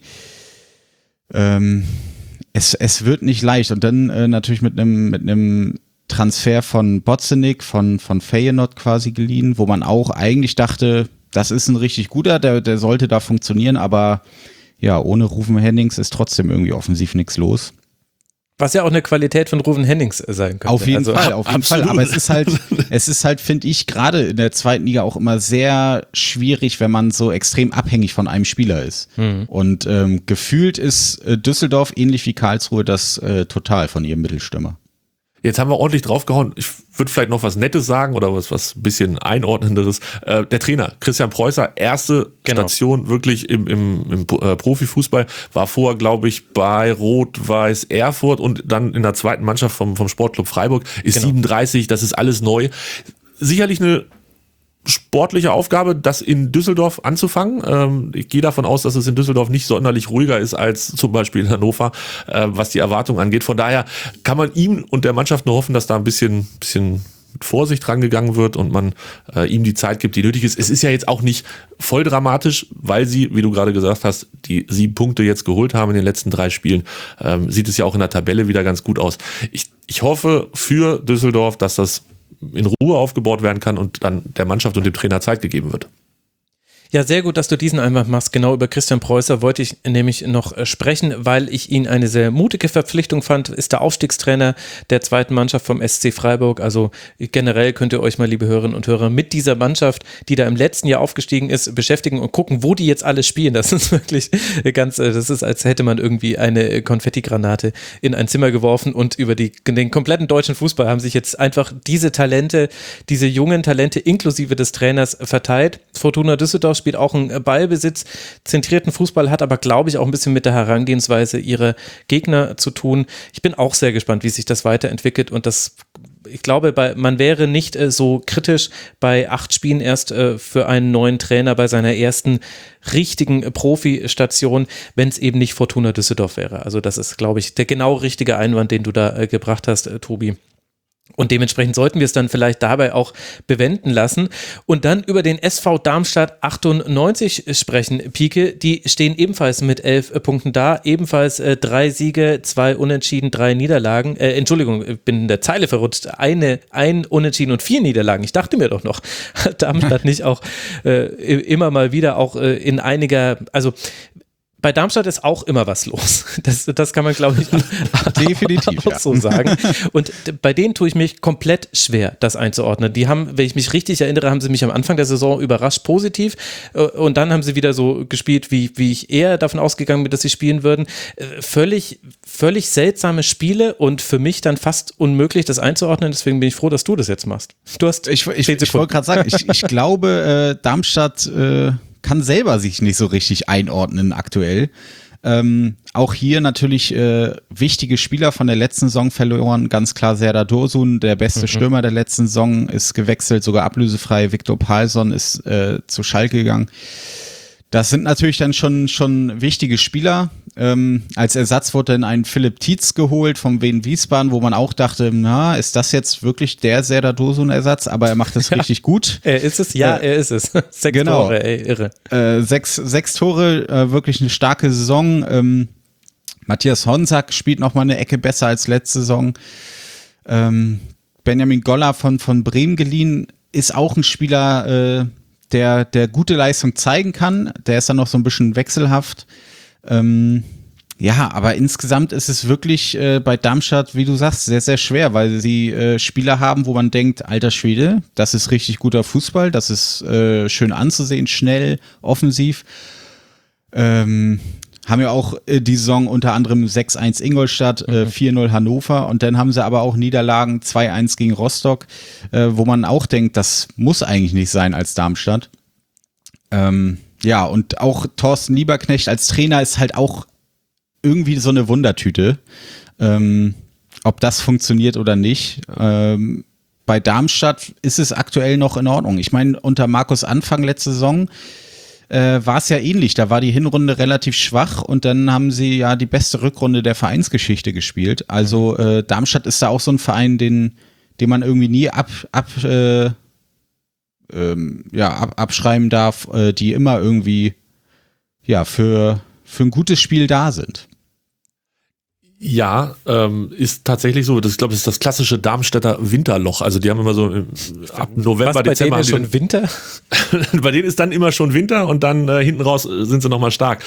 Es wird nicht leicht. Und dann natürlich mit einem Transfer von Botzenik, von Feyenoord quasi geliehen, wo man auch eigentlich dachte, das ist ein richtig guter, der sollte da funktionieren, aber ja, ohne Ruven Hennings ist trotzdem irgendwie offensiv nichts los. Was ja auch eine Qualität von Ruven Hennings sein könnte. Auf jeden Fall. Aber es ist halt, finde ich, gerade in der zweiten Liga auch immer sehr schwierig, wenn man so extrem abhängig von einem Spieler ist. Und gefühlt ist Düsseldorf ähnlich wie Karlsruhe das total von ihrem Mittelstürmer. Jetzt haben wir ordentlich draufgehauen. Ich würde vielleicht noch was Nettes sagen oder was ein bisschen Einordnenderes. Der Trainer, Christian Preußer, erste Station wirklich im Profifußball, war vorher, glaube ich, bei Rot-Weiß Erfurt und dann in der zweiten Mannschaft vom Sportclub Freiburg, ist 37, das ist alles neu. Sicherlich eine sportliche Aufgabe, das in Düsseldorf anzufangen. Ich gehe davon aus, dass es in Düsseldorf nicht sonderlich ruhiger ist als zum Beispiel in Hannover, was die Erwartung angeht. Von daher kann man ihm und der Mannschaft nur hoffen, dass da ein bisschen mit Vorsicht rangegangen wird und man ihm die Zeit gibt, die nötig ist. Es ist ja jetzt auch nicht voll dramatisch, weil sie, wie du gerade gesagt hast, die 7 Punkte jetzt geholt haben in den letzten 3 Spielen. Sieht es ja auch in der Tabelle wieder ganz gut aus. Ich hoffe für Düsseldorf, dass das in Ruhe aufgebaut werden kann und dann der Mannschaft und dem Trainer Zeit gegeben wird. Ja, sehr gut, dass du diesen Einwand machst. Genau über Christian Preußer wollte ich nämlich noch sprechen, weil ich ihn eine sehr mutige Verpflichtung fand. Ist der Aufstiegstrainer der zweiten Mannschaft vom SC Freiburg. Also generell könnt ihr euch mal, liebe Hörerinnen und Hörer, mit dieser Mannschaft, die da im letzten Jahr aufgestiegen ist, beschäftigen und gucken, wo die jetzt alle spielen. Das ist wirklich das ist, als hätte man irgendwie eine Konfettigranate in ein Zimmer geworfen und über den kompletten deutschen Fußball haben sich jetzt einfach diese Talente, diese jungen Talente inklusive des Trainers verteilt. Fortuna Düsseldorf spielt auch einen Ballbesitz, zentrierten Fußball, hat aber, glaube ich, auch ein bisschen mit der Herangehensweise ihrer Gegner zu tun. Ich bin auch sehr gespannt, wie sich das weiterentwickelt und ich glaube, man wäre nicht so kritisch bei 8 Spielen erst für einen neuen Trainer bei seiner ersten richtigen Profi-Station, wenn es eben nicht Fortuna Düsseldorf wäre. Also das ist, glaube ich, der genau richtige Einwand, den du da gebracht hast, Tobi. Und dementsprechend sollten wir es dann vielleicht dabei auch bewenden lassen und dann über den SV Darmstadt 98 sprechen. Pike, die stehen ebenfalls mit 11 Punkten da, ebenfalls 3 Siege, 2 Unentschieden, 3 Niederlagen. Entschuldigung, ich bin in der Zeile verrutscht. Ein Unentschieden und 4 Niederlagen. Ich dachte mir doch noch, hat Darmstadt nicht auch immer mal wieder auch in einiger, also bei Darmstadt ist auch immer was los. Das kann man, glaube ich, definitiv auch so sagen. Und bei denen tue ich mich komplett schwer, das einzuordnen. Die haben, wenn ich mich richtig erinnere, haben sie mich am Anfang der Saison überrascht positiv und dann haben sie wieder so gespielt, wie ich eher davon ausgegangen bin, dass sie spielen würden. Völlig seltsame Spiele und für mich dann fast unmöglich, das einzuordnen. Deswegen bin ich froh, dass du das jetzt machst. Du hast ich wollte gerade sagen, ich glaube, Darmstadt kann selber sich nicht so richtig einordnen aktuell. Auch hier natürlich wichtige Spieler von der letzten Saison verloren. Ganz klar Serdar Dursun, der beste Stürmer der letzten Saison, ist gewechselt, sogar ablösefrei. Viktor Palsson ist zu Schalke gegangen. Das sind natürlich dann schon wichtige Spieler. Als Ersatz wurde dann ein Philipp Tietz geholt vom Wien Wiesbaden, wo man auch dachte, na, ist das jetzt wirklich der Serdar Dursun-Ersatz? Aber er macht das richtig gut. Er ist es, er ist es. 6 Tore, irre. 6 Tore, wirklich eine starke Saison. Matthias Honsack spielt nochmal eine Ecke besser als letzte Saison. Benjamin Goller von Bremen geliehen, ist auch ein Spieler, der gute Leistung zeigen kann. Der ist dann noch so ein bisschen wechselhaft. Ja, aber insgesamt ist es wirklich bei Darmstadt, wie du sagst, sehr, sehr schwer, weil sie Spieler haben, wo man denkt, alter Schwede, das ist richtig guter Fußball, das ist schön anzusehen, schnell, offensiv. Haben ja auch die Saison unter anderem 6-1 Ingolstadt, 4-0 Hannover und dann haben sie aber auch Niederlagen 2-1 gegen Rostock, wo man auch denkt, das muss eigentlich nicht sein als Darmstadt. Ja, und auch Thorsten Lieberknecht als Trainer ist halt auch irgendwie so eine Wundertüte, ob das funktioniert oder nicht. Bei Darmstadt ist es aktuell noch in Ordnung. Ich meine, unter Markus Anfang letzte Saison war es ja ähnlich. Da war die Hinrunde relativ schwach und dann haben sie ja die beste Rückrunde der Vereinsgeschichte gespielt. Also Darmstadt ist da auch so ein Verein, den den man irgendwie nie abschreiben darf, die immer irgendwie für ein gutes Spiel da sind. Ja, ist tatsächlich so. Ich glaube, das ist das klassische Darmstädter Winterloch. Also die haben immer so ab November, Dezember. Bei denen ist schon Winter? Bei denen ist dann immer schon Winter und dann hinten raus sind sie nochmal stark.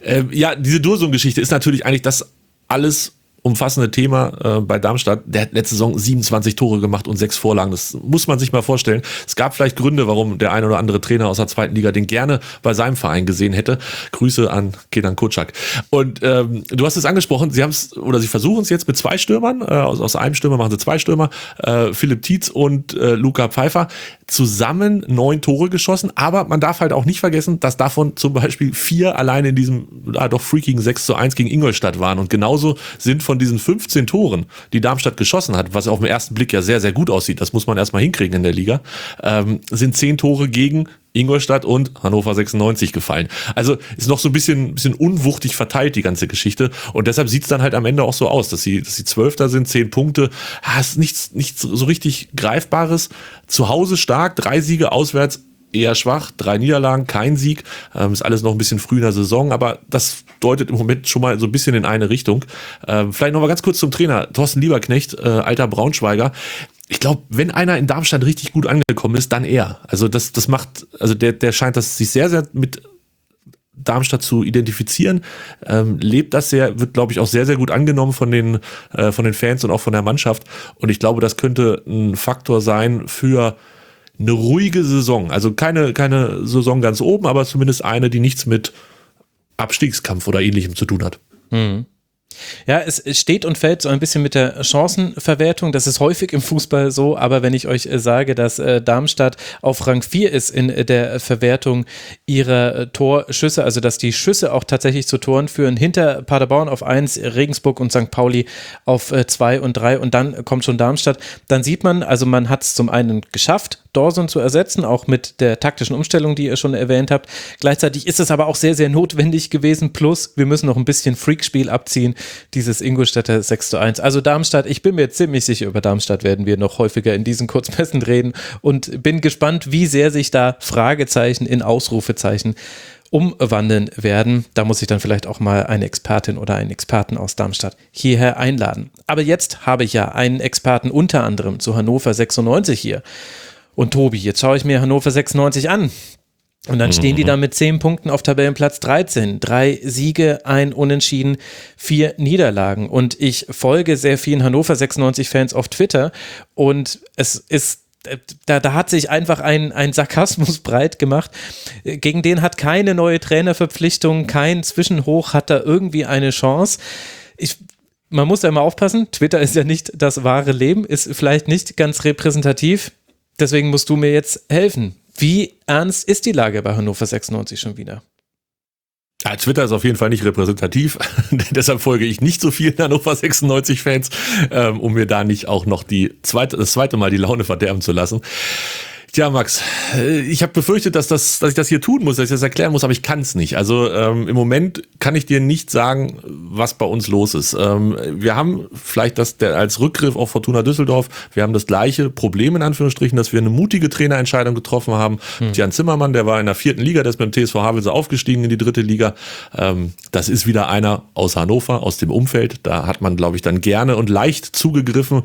Diese Dursum-Geschichte ist natürlich eigentlich das alles umfassende Thema bei Darmstadt. Der hat letzte Saison 27 Tore gemacht und 6 Vorlagen. Das muss man sich mal vorstellen. Es gab vielleicht Gründe, warum der ein oder andere Trainer aus der zweiten Liga den gerne bei seinem Verein gesehen hätte. Grüße an Kenan Kocak. Und du hast es angesprochen, sie versuchen es jetzt mit 2 Stürmern. Aus einem Stürmer machen sie 2 Stürmer. Philipp Tietz und Luca Pfeiffer. Zusammen 9 Tore geschossen. Aber man darf halt auch nicht vergessen, dass davon zum Beispiel 4 alleine in diesem doch freakigen 6:1 gegen Ingolstadt waren. Und genauso sind von diesen 15 Toren, die Darmstadt geschossen hat, was auf den ersten Blick ja sehr, sehr gut aussieht, das muss man erstmal hinkriegen in der Liga, sind 10 Tore gegen Ingolstadt und Hannover 96 gefallen. Also ist noch so ein bisschen unwuchtig verteilt, die ganze Geschichte. Und deshalb sieht es dann halt am Ende auch so aus, dass sie 12. sind, 10 Punkte. Ist nichts so richtig Greifbares. Zu Hause stark, 3 Siege, auswärts eher schwach, 3 Niederlagen, kein Sieg. Ist alles noch ein bisschen früh in der Saison, aber das deutet im Moment schon mal so ein bisschen in eine Richtung. Vielleicht noch mal ganz kurz zum Trainer. Thorsten Lieberknecht, alter Braunschweiger. Ich glaube, wenn einer in Darmstadt richtig gut angekommen ist, dann er. Also das macht, also der scheint das sich sehr, sehr mit Darmstadt zu identifizieren, lebt das sehr, wird, glaube ich, auch sehr, sehr gut angenommen von den Fans und auch von der Mannschaft. Und ich glaube, das könnte ein Faktor sein für eine ruhige Saison. Also keine Saison ganz oben, aber zumindest eine, die nichts mit Abstiegskampf oder Ähnlichem zu tun hat. Mhm. Ja, es steht und fällt so ein bisschen mit der Chancenverwertung. Das ist häufig im Fußball so, aber wenn ich euch sage, dass Darmstadt auf Rang 4 ist in der Verwertung ihrer Torschüsse, also dass die Schüsse auch tatsächlich zu Toren führen, hinter Paderborn auf 1, Regensburg und St. Pauli auf 2 und 3 und dann kommt schon Darmstadt, dann sieht man, also man hat es zum einen geschafft, Dorsun zu ersetzen, auch mit der taktischen Umstellung, die ihr schon erwähnt habt. Gleichzeitig ist es aber auch sehr, sehr notwendig gewesen, plus wir müssen noch ein bisschen Freakspiel abziehen, dieses Ingolstädter 6:1. Also Darmstadt, ich bin mir ziemlich sicher, über Darmstadt werden wir noch häufiger in diesen Kurzpässen reden und bin gespannt, wie sehr sich da Fragezeichen in Ausrufezeichen umwandeln werden. Da muss ich dann vielleicht auch mal eine Expertin oder einen Experten aus Darmstadt hierher einladen. Aber jetzt habe ich ja einen Experten unter anderem zu Hannover 96 hier. Und Tobi, jetzt schaue ich mir Hannover 96 an. Und dann stehen die da mit 10 Punkten auf Tabellenplatz 13. 3 Siege, 1 Unentschieden, 4 Niederlagen. Und ich folge sehr vielen Hannover 96-Fans auf Twitter. Und es ist, da hat sich einfach ein Sarkasmus breit gemacht. Gegen den hat keine neue Trainerverpflichtung, kein Zwischenhoch hat da irgendwie eine Chance. Man muss ja immer aufpassen. Twitter ist ja nicht das wahre Leben, ist vielleicht nicht ganz repräsentativ. Deswegen musst du mir jetzt helfen. Wie ernst ist die Lage bei Hannover 96 schon wieder? Ja, Twitter ist auf jeden Fall nicht repräsentativ. Deshalb folge ich nicht so vielen Hannover 96-Fans, um mir da nicht auch noch das zweite Mal die Laune verderben zu lassen. Tja, Max, ich habe befürchtet, dass ich das hier tun muss, dass ich das erklären muss, aber ich kann es nicht. Also im Moment kann ich dir nicht sagen, was bei uns los ist. Wir haben vielleicht als Rückgriff auf Fortuna Düsseldorf, wir haben das gleiche Problem in Anführungsstrichen, dass wir eine mutige Trainerentscheidung getroffen haben. Jan Zimmermann, der war in der 4. Liga, der ist mit dem TSV Havelse aufgestiegen in die 3. Liga. Das ist wieder einer aus Hannover, aus dem Umfeld. Da hat man, glaube ich, dann gerne und leicht zugegriffen.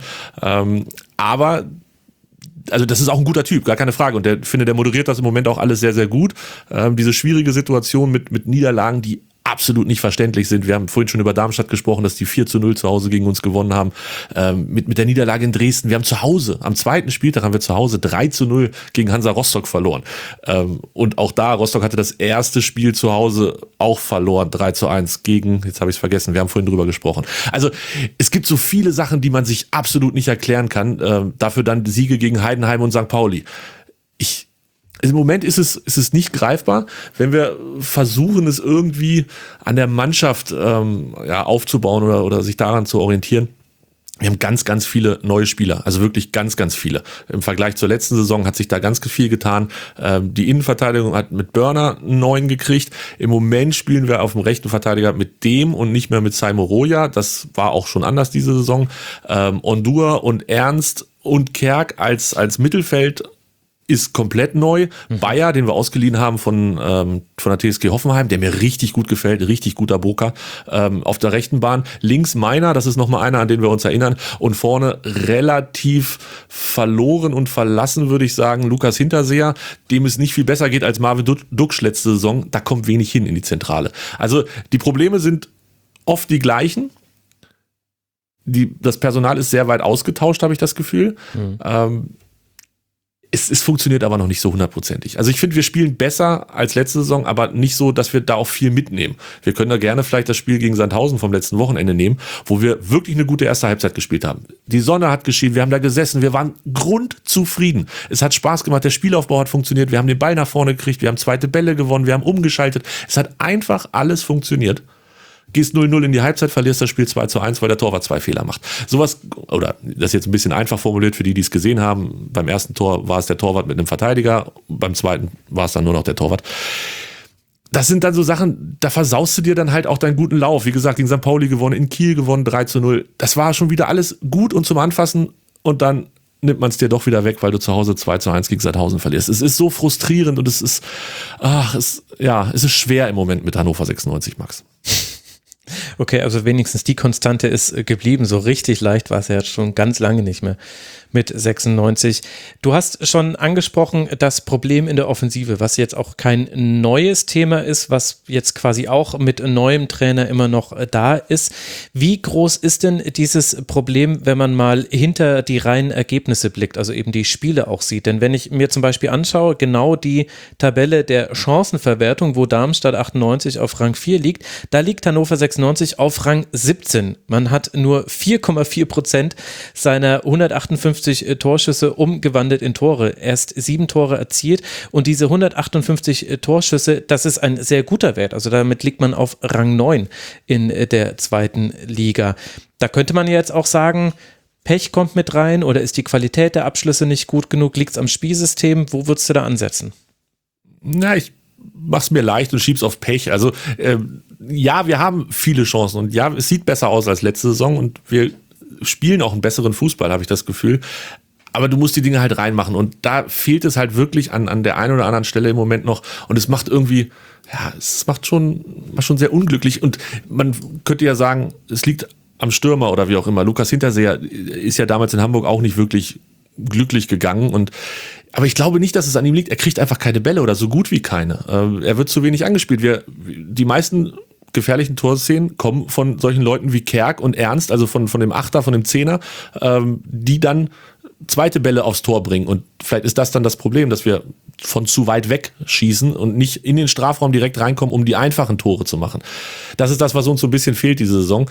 Aber also das ist auch ein guter Typ, gar keine Frage. Und der moderiert das im Moment auch alles sehr, sehr gut. Diese schwierige Situation mit Niederlagen, die absolut nicht verständlich sind. Wir haben vorhin schon über Darmstadt gesprochen, dass die 4:0 zu Hause gegen uns gewonnen haben. Mit der Niederlage in Dresden. Wir haben zu Hause, am 2. Spieltag haben wir zu Hause 3:0 gegen Hansa Rostock verloren. Und auch da, Rostock hatte das erste Spiel zu Hause auch verloren, 3:1 gegen, jetzt habe ich es vergessen, wir haben vorhin drüber gesprochen. Also es gibt so viele Sachen, die man sich absolut nicht erklären kann. Dafür dann Siege gegen Heidenheim und St. Pauli. Im Moment ist es nicht greifbar, wenn wir versuchen, es irgendwie an der Mannschaft aufzubauen oder sich daran zu orientieren. Wir haben ganz, ganz viele neue Spieler, also wirklich ganz, ganz viele. Im Vergleich zur letzten Saison hat sich da ganz viel getan. Die Innenverteidigung hat mit Börner einen neuen gekriegt. Im Moment spielen wir auf dem rechten Verteidiger mit dem und nicht mehr mit Saimo Roja. Das war auch schon anders diese Saison. Ondur und Ernst und Kerk als Mittelfeld ist komplett neu. Bayer, den wir ausgeliehen haben von der TSG Hoffenheim, der mir richtig gut gefällt, richtig guter Boker, auf der rechten Bahn. Links Meiner, das ist nochmal einer, an den wir uns erinnern. Und vorne relativ verloren und verlassen, würde ich sagen, Lukas Hinterseher, dem es nicht viel besser geht als Marvin Duksch letzte Saison. Da kommt wenig hin in die Zentrale. Also die Probleme sind oft die gleichen. Das Personal ist sehr weit ausgetauscht, habe ich das Gefühl. Es funktioniert aber noch nicht so hundertprozentig. Also ich finde, wir spielen besser als letzte Saison, aber nicht so, dass wir da auch viel mitnehmen. Wir können da gerne vielleicht das Spiel gegen Sandhausen vom letzten Wochenende nehmen, wo wir wirklich eine gute erste Halbzeit gespielt haben. Die Sonne hat geschienen, wir haben da gesessen, wir waren grundzufrieden. Es hat Spaß gemacht, der Spielaufbau hat funktioniert, wir haben den Ball nach vorne gekriegt, wir haben zweite Bälle gewonnen, wir haben umgeschaltet. Es hat einfach alles funktioniert. Gehst 0-0 in die Halbzeit, verlierst das Spiel 2-1, weil der Torwart 2 Fehler macht. Sowas, oder das ist jetzt ein bisschen einfach formuliert für die, die es gesehen haben. Beim ersten Tor war es der Torwart mit einem Verteidiger, beim zweiten war es dann nur noch der Torwart. Das sind dann so Sachen, da versaust du dir dann halt auch deinen guten Lauf. Wie gesagt, gegen St. Pauli gewonnen, in Kiel gewonnen, 3-0. Das war schon wieder alles gut und zum Anfassen und dann nimmt man es dir doch wieder weg, weil du zu Hause 2-1 gegen Sandhausen verlierst. Es ist so frustrierend und es ist schwer im Moment mit Hannover 96, Max. Okay, also wenigstens die Konstante ist geblieben. So richtig leicht war es ja jetzt schon ganz lange nicht mehr mit 96. Du hast schon angesprochen, das Problem in der Offensive, was jetzt auch kein neues Thema ist, was jetzt quasi auch mit neuem Trainer immer noch da ist. Wie groß ist denn dieses Problem, wenn man mal hinter die reinen Ergebnisse blickt, also eben die Spiele auch sieht? Denn wenn ich mir zum Beispiel anschaue, genau die Tabelle der Chancenverwertung, wo Darmstadt 98 auf Rang 4 liegt, da liegt Hannover 96 auf Rang 17. Man hat nur 4,4% seiner 158 Torschüsse umgewandelt in Tore. Erst 7 Tore erzielt und diese 158 Torschüsse, das ist ein sehr guter Wert. Also damit liegt man auf Rang 9 in der zweiten Liga. Da könnte man jetzt auch sagen, Pech kommt mit rein oder ist die Qualität der Abschlüsse nicht gut genug? Liegt es am Spielsystem? Wo würdest du da ansetzen? Na, ich mach's mir leicht und schieb's auf Pech. Also ja, wir haben viele Chancen und ja, es sieht besser aus als letzte Saison und wir spielen auch einen besseren Fußball, habe ich das Gefühl. Aber du musst die Dinge halt reinmachen und da fehlt es halt wirklich an der einen oder anderen Stelle im Moment noch und es macht irgendwie, ja, es macht schon sehr unglücklich und man könnte ja sagen, es liegt am Stürmer oder wie auch immer. Lukas Hinterseher ist ja damals in Hamburg auch nicht wirklich glücklich gegangen aber ich glaube nicht, dass es an ihm liegt. Er kriegt einfach keine Bälle oder so gut wie keine. Er wird zu wenig angespielt. Die meisten gefährlichen Torszenen kommen von solchen Leuten wie Kerk und Ernst, also von dem Achter, von dem Zehner, die dann zweite Bälle aufs Tor bringen. Und vielleicht ist das dann das Problem, dass wir von zu weit weg schießen und nicht in den Strafraum direkt reinkommen, um die einfachen Tore zu machen. Das ist das, was uns so ein bisschen fehlt diese Saison.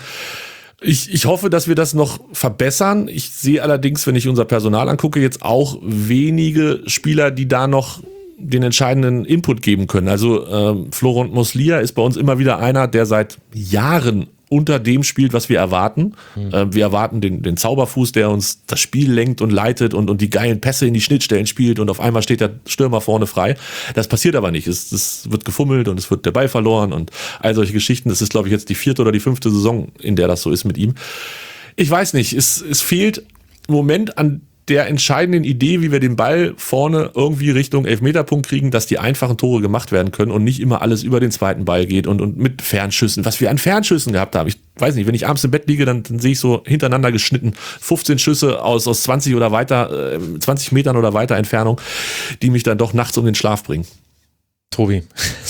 Ich hoffe, dass wir das noch verbessern. Ich sehe allerdings, wenn ich unser Personal angucke, jetzt auch wenige Spieler, die da noch den entscheidenden Input geben können. Also Florent Moslia ist bei uns immer wieder einer, der seit Jahren unter dem spielt, was wir erwarten. Wir erwarten den Zauberfuß, der uns das Spiel lenkt und leitet und die geilen Pässe in die Schnittstellen spielt und auf einmal steht der Stürmer vorne frei. Das passiert aber nicht. Es wird gefummelt und es wird der Ball verloren und all solche Geschichten. Das ist, glaube ich, jetzt die 4. oder die 5. Saison, in der das so ist mit ihm. Ich weiß nicht, es fehlt im Moment an der entscheidenden Idee, wie wir den Ball vorne irgendwie Richtung Elfmeterpunkt kriegen, dass die einfachen Tore gemacht werden können und nicht immer alles über den zweiten Ball geht und mit Fernschüssen, was wir an Fernschüssen gehabt haben. Ich weiß nicht, wenn ich abends im Bett liege, dann sehe ich so hintereinander geschnitten 15 Schüsse aus 20 oder weiter, 20 Metern oder weiter Entfernung, die mich dann doch nachts um den Schlaf bringen. Tobi,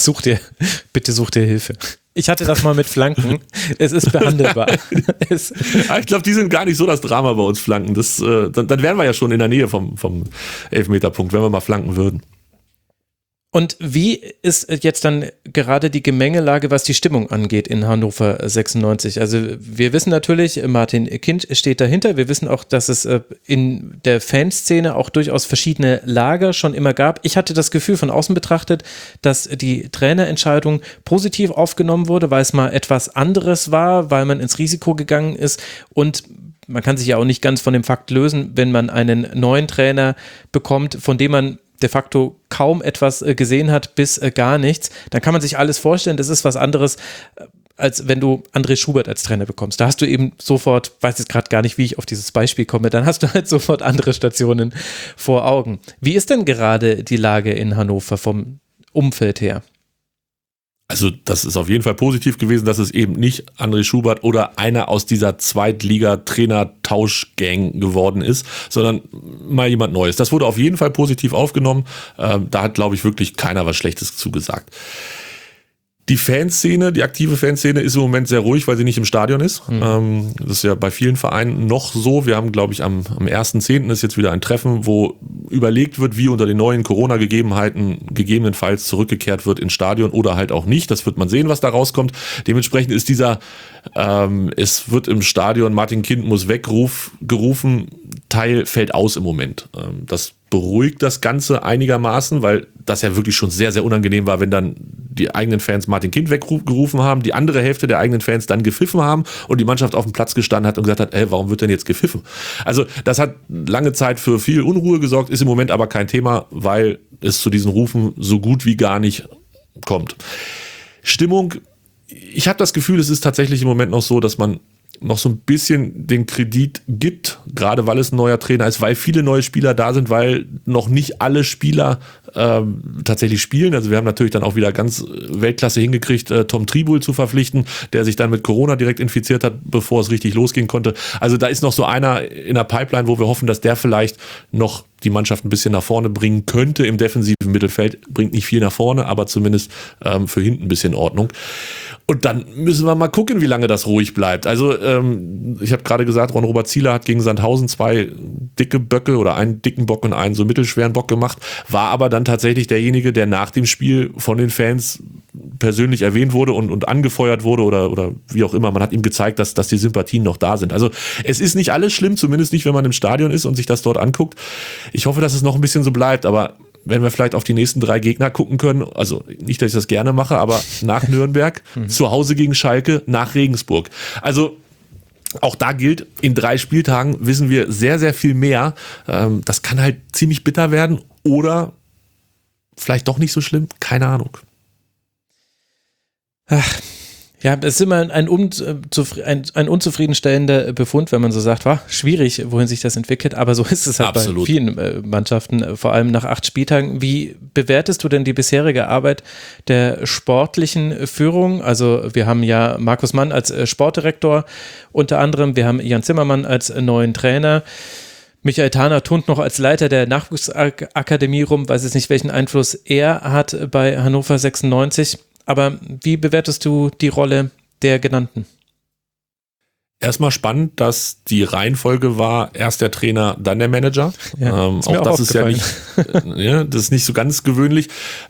bitte such dir Hilfe. Ich hatte das mal mit Flanken. Es ist behandelbar. Ich glaube, die sind gar nicht so das Drama bei uns, Flanken. Dann wären wir ja schon in der Nähe vom Elfmeterpunkt, wenn wir mal flanken würden. Und wie ist jetzt dann gerade die Gemengelage, was die Stimmung angeht in Hannover 96? Also wir wissen natürlich, Martin Kind steht dahinter. Wir wissen auch, dass es in der Fanszene auch durchaus verschiedene Lager schon immer gab. Ich hatte das Gefühl von außen betrachtet, dass die Trainerentscheidung positiv aufgenommen wurde, weil es mal etwas anderes war, weil man ins Risiko gegangen ist und man kann sich ja auch nicht ganz von dem Fakt lösen, wenn man einen neuen Trainer bekommt, von dem man de facto kaum etwas gesehen hat, bis gar nichts, dann kann man sich alles vorstellen, das ist was anderes, als wenn du André Schubert als Trainer bekommst. Da hast du eben sofort, weiß jetzt gerade gar nicht, wie ich auf dieses Beispiel komme, dann hast du halt sofort andere Stationen vor Augen. Wie ist denn gerade die Lage in Hannover vom Umfeld her? Also das ist auf jeden Fall positiv gewesen, dass es eben nicht André Schubert oder einer aus dieser Zweitliga-Trainer-Tauschgang geworden ist, sondern mal jemand Neues. Das wurde auf jeden Fall positiv aufgenommen. Da hat, glaube ich, wirklich keiner was Schlechtes zugesagt. Die Fanszene, die aktive Fanszene ist im Moment sehr ruhig, weil sie nicht im Stadion ist. Das ist ja bei vielen Vereinen noch so. Wir haben, glaube ich, am 1.10. ist jetzt wieder ein Treffen, wo überlegt wird, wie unter den neuen Corona-Gegebenheiten gegebenenfalls zurückgekehrt wird ins Stadion oder halt auch nicht. Das wird man sehen, was da rauskommt. Dementsprechend ist dieser es wird im Stadion Martin Kind muss weg gerufen, Teil fällt aus im Moment. Das beruhigt das Ganze einigermaßen, weil das ja wirklich schon sehr, sehr unangenehm war, wenn dann die eigenen Fans Martin Kind weggerufen haben, die andere Hälfte der eigenen Fans dann gepfiffen haben und die Mannschaft auf dem Platz gestanden hat und gesagt hat, warum wird denn jetzt gepfiffen? Also das hat lange Zeit für viel Unruhe gesorgt, ist im Moment aber kein Thema, weil es zu diesen Rufen so gut wie gar nicht kommt. Stimmung, ich habe das Gefühl, es ist tatsächlich im Moment noch so, dass man noch so ein bisschen den Kredit gibt, gerade weil es ein neuer Trainer ist, weil viele neue Spieler da sind, weil noch nicht alle Spieler tatsächlich spielen. Also wir haben natürlich dann auch wieder ganz Weltklasse hingekriegt, Tom Tribul zu verpflichten, der sich dann mit Corona direkt infiziert hat, bevor es richtig losgehen konnte. Also da ist noch so einer in der Pipeline, wo wir hoffen, dass der vielleicht noch die Mannschaft ein bisschen nach vorne bringen könnte im defensiven Mittelfeld. Bringt nicht viel nach vorne, aber zumindest für hinten ein bisschen Ordnung. Und dann müssen wir mal gucken, wie lange das ruhig bleibt. Also ich habe gerade gesagt, Ron-Robert Zieler hat gegen Sandhausen 2 dicke Böcke oder einen dicken Bock und einen so mittelschweren Bock gemacht, war aber dann tatsächlich derjenige, der nach dem Spiel von den Fans persönlich erwähnt wurde und angefeuert wurde oder wie auch immer. Man hat ihm gezeigt, dass die Sympathien noch da sind. Also es ist nicht alles schlimm, zumindest nicht, wenn man im Stadion ist und sich das dort anguckt. Ich hoffe, dass es noch ein bisschen so bleibt, aber wenn wir vielleicht auf die nächsten 3 Gegner gucken können, also nicht, dass ich das gerne mache, aber nach Nürnberg, zu Hause gegen Schalke, nach Regensburg. Also auch da gilt, in 3 Spieltagen wissen wir sehr, sehr viel mehr. Das kann halt ziemlich bitter werden oder vielleicht doch nicht so schlimm, keine Ahnung. Ach, ja, es ist immer ein unzufriedenstellender Befund, wenn man so sagt, schwierig, wohin sich das entwickelt, aber so ist es halt Absolut. Bei vielen Mannschaften, vor allem nach 8 Spieltagen. Wie bewertest du denn die bisherige Arbeit der sportlichen Führung? Also wir haben ja Markus Mann als Sportdirektor unter anderem, wir haben Jan Zimmermann als neuen Trainer, Michael Tahner turnt noch als Leiter der Nachwuchsakademie rum, weiß jetzt nicht, welchen Einfluss er hat bei Hannover 96. Aber wie bewertest du die Rolle der Genannten? Erstmal spannend, dass die Reihenfolge war, erst der Trainer, dann der Manager. Ja, auch das ist ja nicht, das ist nicht so ganz gewöhnlich.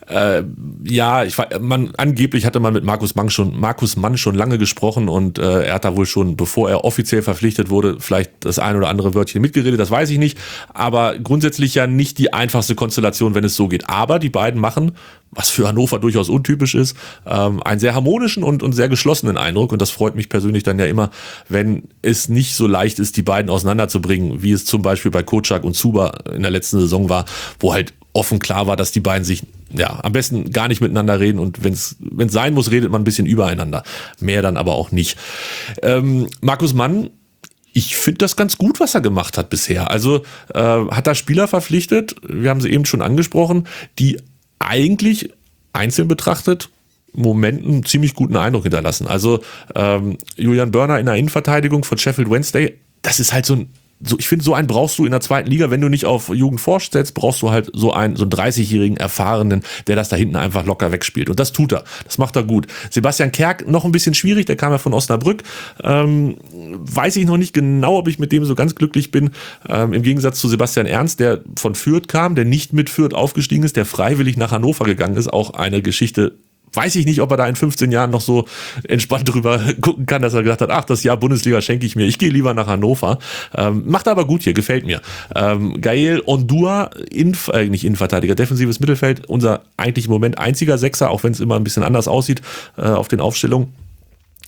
Angeblich hatte man mit Markus Mann schon lange gesprochen und er hat da wohl schon, bevor er offiziell verpflichtet wurde, vielleicht das ein oder andere Wörtchen mitgeredet, das weiß ich nicht. Aber grundsätzlich ja nicht die einfachste Konstellation, wenn es so geht. Aber die beiden machen, was für Hannover durchaus untypisch ist, einen sehr harmonischen und sehr geschlossenen Eindruck. Und das freut mich persönlich dann ja immer, wenn es nicht so leicht ist, die beiden auseinanderzubringen, wie es zum Beispiel bei Kotschak und Zuber in der letzten Saison war, wo halt offen klar war, dass die beiden sich am besten gar nicht miteinander reden und wenn es sein muss, redet man ein bisschen übereinander. Mehr dann aber auch nicht. Markus Mann, ich finde das ganz gut, was er gemacht hat bisher. Also hat er Spieler verpflichtet, wir haben sie eben schon angesprochen, die eigentlich einzeln betrachtet Momenten einen ziemlich guten Eindruck hinterlassen. Also Julian Börner in der Innenverteidigung von Sheffield Wednesday, das ist halt ich finde, so einen brauchst du in der 2. Liga, wenn du nicht auf Jugend setzt, brauchst du halt so einen 30-jährigen Erfahrenen, der das da hinten einfach locker wegspielt. Und das tut er. Das macht er gut. Sebastian Kerk, noch ein bisschen schwierig, der kam ja von Osnabrück. Weiß ich noch nicht genau, ob ich mit dem so ganz glücklich bin. Im Gegensatz zu Sebastian Ernst, der von Fürth kam, der nicht mit Fürth aufgestiegen ist, der freiwillig nach Hannover gegangen ist. Auch eine Geschichte. Weiß ich nicht, ob er da in 15 Jahren noch so entspannt drüber gucken kann, dass er gesagt hat, das Jahr Bundesliga schenke ich mir, ich gehe lieber nach Hannover. Macht aber gut hier, gefällt mir. Gael Ondua, nicht Innenverteidiger, defensives Mittelfeld, unser eigentlich im Moment einziger Sechser, auch wenn es immer ein bisschen anders aussieht auf den Aufstellungen.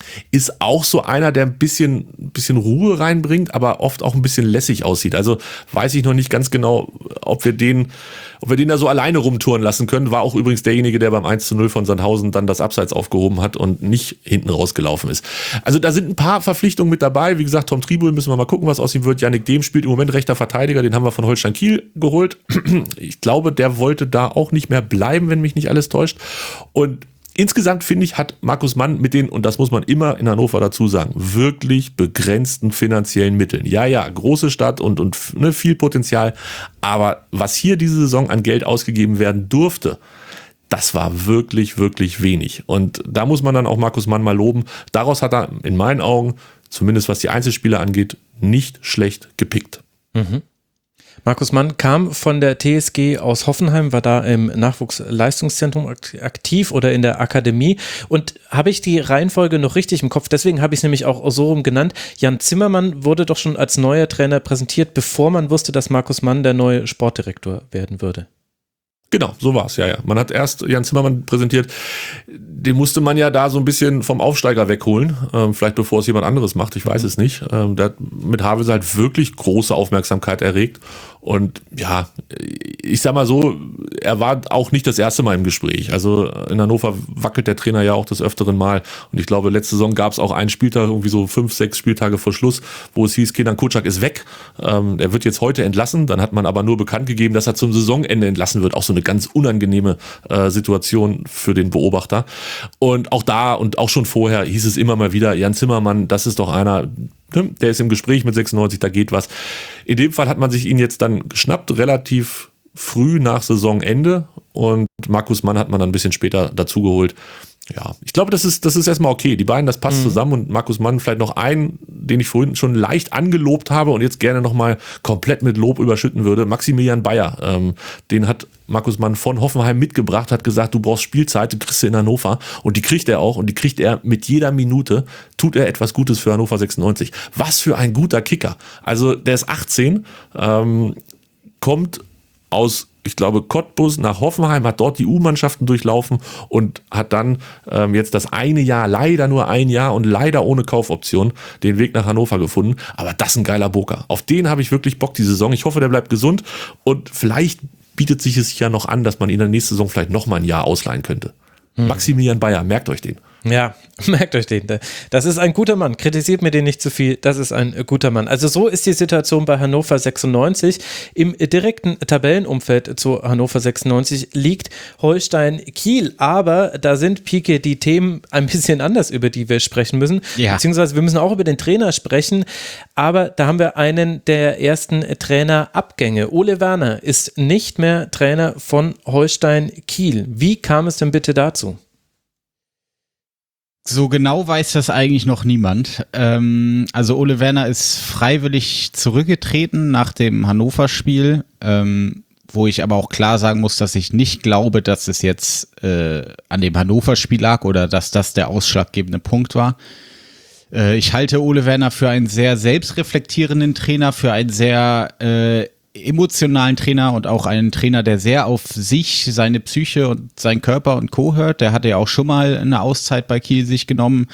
ist auch so einer, der ein bisschen Ruhe reinbringt, aber oft auch ein bisschen lässig aussieht. Also weiß ich noch nicht ganz genau, ob wir den da so alleine rumtouren lassen können. War auch übrigens derjenige, der beim 1:0 von Sandhausen dann das Abseits aufgehoben hat und nicht hinten rausgelaufen ist. Also da sind ein paar Verpflichtungen mit dabei. Wie gesagt, Tom Tribul, müssen wir mal gucken, was aus ihm wird. Yannick Dehm spielt im Moment rechter Verteidiger, den haben wir von Holstein Kiel geholt. Ich glaube, der wollte da auch nicht mehr bleiben, wenn mich nicht alles täuscht. Und insgesamt, finde ich, hat Markus Mann mit den, und das muss man immer in Hannover dazu sagen, wirklich begrenzten finanziellen Mitteln. Ja, große Stadt und viel Potenzial, aber was hier diese Saison an Geld ausgegeben werden durfte, das war wirklich, wirklich wenig. Und da muss man dann auch Markus Mann mal loben. Daraus hat er in meinen Augen, zumindest was die Einzelspieler angeht, nicht schlecht gepickt. Mhm. Markus Mann kam von der TSG aus Hoffenheim, war da im Nachwuchsleistungszentrum aktiv oder in der Akademie. Und habe ich die Reihenfolge noch richtig im Kopf? Deswegen habe ich es nämlich auch so rum genannt. Jan Zimmermann wurde doch schon als neuer Trainer präsentiert, bevor man wusste, dass Markus Mann der neue Sportdirektor werden würde. Genau, so war's, ja. Man hat erst Jan Zimmermann präsentiert, den musste man ja da so ein bisschen vom Aufsteiger wegholen, vielleicht bevor es jemand anderes macht, ich weiß es nicht. Der hat mit Havelse halt wirklich große Aufmerksamkeit erregt und ja, ich sag mal so, er war auch nicht das erste Mal im Gespräch. Also in Hannover wackelt der Trainer ja auch des Öfteren mal und ich glaube, letzte Saison gab es auch einen Spieltag, irgendwie so 5-6 Spieltage vor Schluss, wo es hieß, Kenan Kocak ist weg, er wird jetzt heute entlassen, dann hat man aber nur bekannt gegeben, dass er zum Saisonende entlassen wird, auch so eine ganz unangenehme Situation für den Beobachter. Und auch da und auch schon vorher hieß es immer mal wieder, Jan Zimmermann, das ist doch einer, der ist im Gespräch mit 96, da geht was. In dem Fall hat man sich ihn jetzt dann geschnappt, relativ früh nach Saisonende und Markus Mann hat man dann ein bisschen später dazugeholt. Ja, ich glaube, das ist erstmal okay. Die beiden, das passt zusammen und Markus Mann vielleicht noch einen, den ich vorhin schon leicht angelobt habe und jetzt gerne nochmal komplett mit Lob überschütten würde. Maximilian Bayer, den hat Markus Mann von Hoffenheim mitgebracht, hat gesagt, du brauchst Spielzeit, die kriegst du in Hannover und die kriegt er auch und die kriegt er mit jeder Minute, tut er etwas Gutes für Hannover 96. Was für ein guter Kicker. Also der ist 18, kommt aus, ich glaube, Cottbus nach Hoffenheim, hat dort die U-Mannschaften durchlaufen und hat dann jetzt das eine Jahr, leider nur ein Jahr und leider ohne Kaufoption, den Weg nach Hannover gefunden. Aber das ist ein geiler Boker. Auf den habe ich wirklich Bock die Saison. Ich hoffe, der bleibt gesund und vielleicht bietet sich es ja noch an, dass man ihn in der nächsten Saison vielleicht noch mal ein Jahr ausleihen könnte. Maximilian Bayer, merkt euch den. Ja, merkt euch den. Das ist ein guter Mann. Kritisiert mir den nicht zu viel. Das ist ein guter Mann. Also so ist die Situation bei Hannover 96. Im direkten Tabellenumfeld zu Hannover 96 liegt Holstein Kiel. Aber da sind, Pike, die Themen ein bisschen anders, über die wir sprechen müssen. Ja. Beziehungsweise wir müssen auch über den Trainer sprechen. Aber da haben wir einen der ersten Trainerabgänge. Ole Werner ist nicht mehr Trainer von Holstein Kiel. Wie kam es denn bitte dazu? So genau weiß das eigentlich noch niemand. Also Ole Werner ist freiwillig zurückgetreten nach dem Hannover-Spiel, wo ich aber auch klar sagen muss, dass ich nicht glaube, dass es jetzt an dem Hannover-Spiel lag oder dass das der ausschlaggebende Punkt war. Ich halte Ole Werner für einen sehr selbstreflektierenden Trainer, für einen sehr emotionalen Trainer und auch einen Trainer, der sehr auf sich, seine Psyche und seinen Körper und Co. hört. Der hatte ja auch schon mal eine Auszeit bei Kiel sich genommen,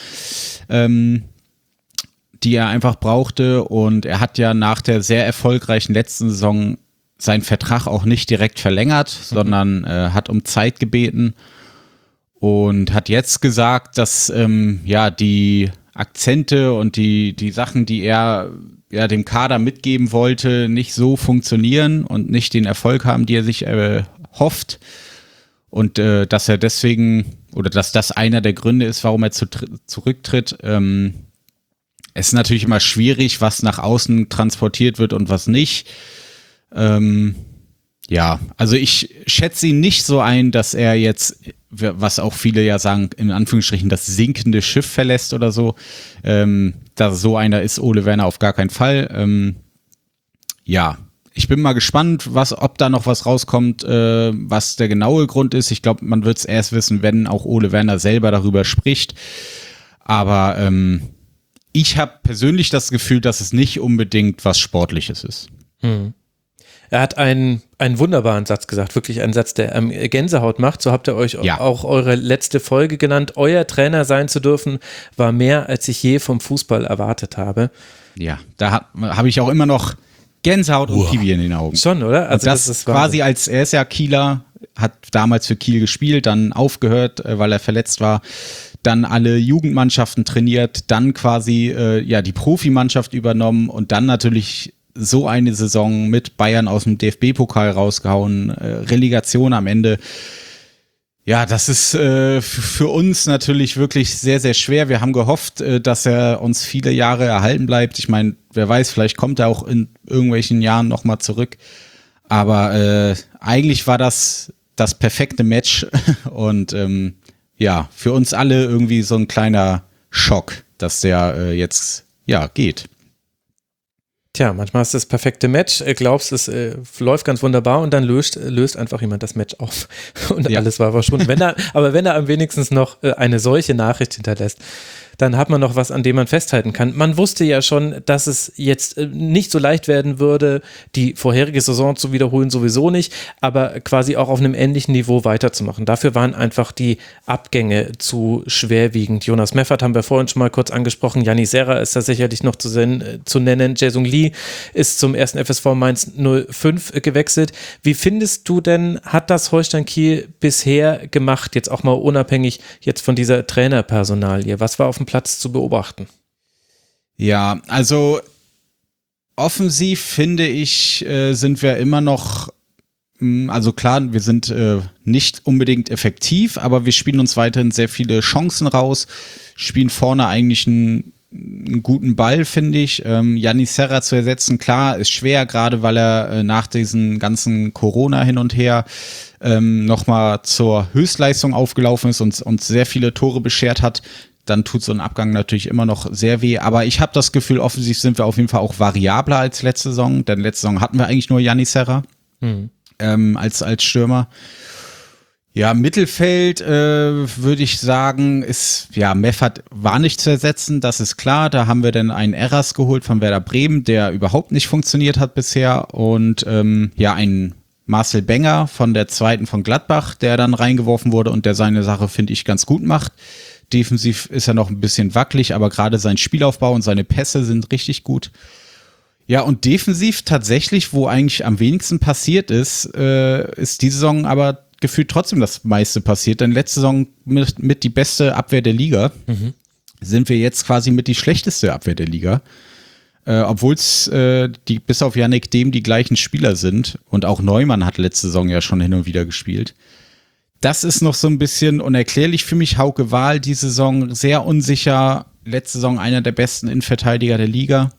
die er einfach brauchte. Und er hat ja nach der sehr erfolgreichen letzten Saison seinen Vertrag auch nicht direkt verlängert, sondern hat um Zeit gebeten und hat jetzt gesagt, dass die Akzente und die Sachen, die er dem Kader mitgeben wollte, nicht so funktionieren und nicht den Erfolg haben, die er sich hofft. Und dass er deswegen, oder dass das einer der Gründe ist, warum er zurücktritt. Es ist natürlich immer schwierig, was nach außen transportiert wird und was nicht. Also ich schätze ihn nicht so ein, dass er jetzt, was auch viele ja sagen, in Anführungsstrichen das sinkende Schiff verlässt oder so. Da so einer ist Ole Werner auf gar keinen Fall. Ich bin mal gespannt, ob da noch was rauskommt, was der genaue Grund ist. Ich glaube, man wird es erst wissen, wenn auch Ole Werner selber darüber spricht. Aber ich habe persönlich das Gefühl, dass es nicht unbedingt was Sportliches ist. Er hat einen wunderbaren Satz gesagt, wirklich einen Satz, der Gänsehaut macht. So habt ihr euch auch eure letzte Folge genannt. Euer Trainer sein zu dürfen, war mehr, als ich je vom Fußball erwartet habe. Ja, da habe ich auch immer noch Gänsehaut und Pipi in den Augen. Schon, oder? Also das ist quasi er ist ja Kieler, hat damals für Kiel gespielt, dann aufgehört, weil er verletzt war, dann alle Jugendmannschaften trainiert, dann quasi die Profimannschaft übernommen und dann natürlich so eine Saison mit Bayern aus dem DFB-Pokal rausgehauen, Relegation am Ende. Ja, das ist für uns natürlich wirklich sehr, sehr schwer. Wir haben gehofft, dass er uns viele Jahre erhalten bleibt. Ich meine, wer weiß, vielleicht kommt er auch in irgendwelchen Jahren nochmal zurück. Aber eigentlich war das perfekte Match und für uns alle irgendwie so ein kleiner Schock, dass der jetzt geht. Tja, manchmal ist das perfekte Match, glaubst, es läuft ganz wunderbar und dann löst einfach jemand das Match auf und alles war verschwunden. Aber wenn er am wenigstens noch eine solche Nachricht hinterlässt, dann hat man noch was, an dem man festhalten kann. Man wusste ja schon, dass es jetzt nicht so leicht werden würde, die vorherige Saison zu wiederholen, sowieso nicht, aber quasi auch auf einem ähnlichen Niveau weiterzumachen. Dafür waren einfach die Abgänge zu schwerwiegend. Jonas Meffert haben wir vorhin schon mal kurz angesprochen, Janni Serra ist da sicherlich noch zu nennen, Jae-Sung Lee ist zum ersten FSV Mainz 05 gewechselt. Wie findest du denn, hat das Holstein Kiel bisher gemacht, jetzt auch mal unabhängig jetzt von dieser Trainerpersonalie? Was war auf dem Platz zu beobachten? Ja, also offensiv finde ich, sind wir immer noch, also klar, wir sind nicht unbedingt effektiv, aber wir spielen uns weiterhin sehr viele Chancen raus, spielen vorne eigentlich einen guten Ball, finde ich. Janni Serra zu ersetzen, klar, ist schwer, gerade weil er nach diesen ganzen Corona hin und her nochmal zur Höchstleistung aufgelaufen ist und sehr viele Tore beschert hat. Dann tut so ein Abgang natürlich immer noch sehr weh. Aber ich habe das Gefühl, offensiv sind wir auf jeden Fall auch variabler als letzte Saison. Denn letzte Saison hatten wir eigentlich nur Janni Serra als Stürmer. Ja, Mittelfeld würde ich sagen, Meffert war nicht zu ersetzen, das ist klar. Da haben wir dann einen Eras geholt von Werder Bremen, der überhaupt nicht funktioniert hat bisher. Und einen Marcel Benger von der zweiten von Gladbach, der dann reingeworfen wurde und der seine Sache, finde ich, ganz gut macht. Defensiv ist er noch ein bisschen wackelig, aber gerade sein Spielaufbau und seine Pässe sind richtig gut. Ja, und defensiv tatsächlich, wo eigentlich am wenigsten passiert ist, ist diese Saison aber gefühlt trotzdem das meiste passiert. Denn letzte Saison mit die beste Abwehr der Liga sind wir jetzt quasi mit die schlechteste Abwehr der Liga. Obwohl es bis auf Yannick Dehm die gleichen Spieler sind. Und auch Neumann hat letzte Saison ja schon hin und wieder gespielt. Das ist noch so ein bisschen unerklärlich für mich. Hauke Wahl die Saison sehr unsicher. Letzte Saison einer der besten Innenverteidiger der Liga.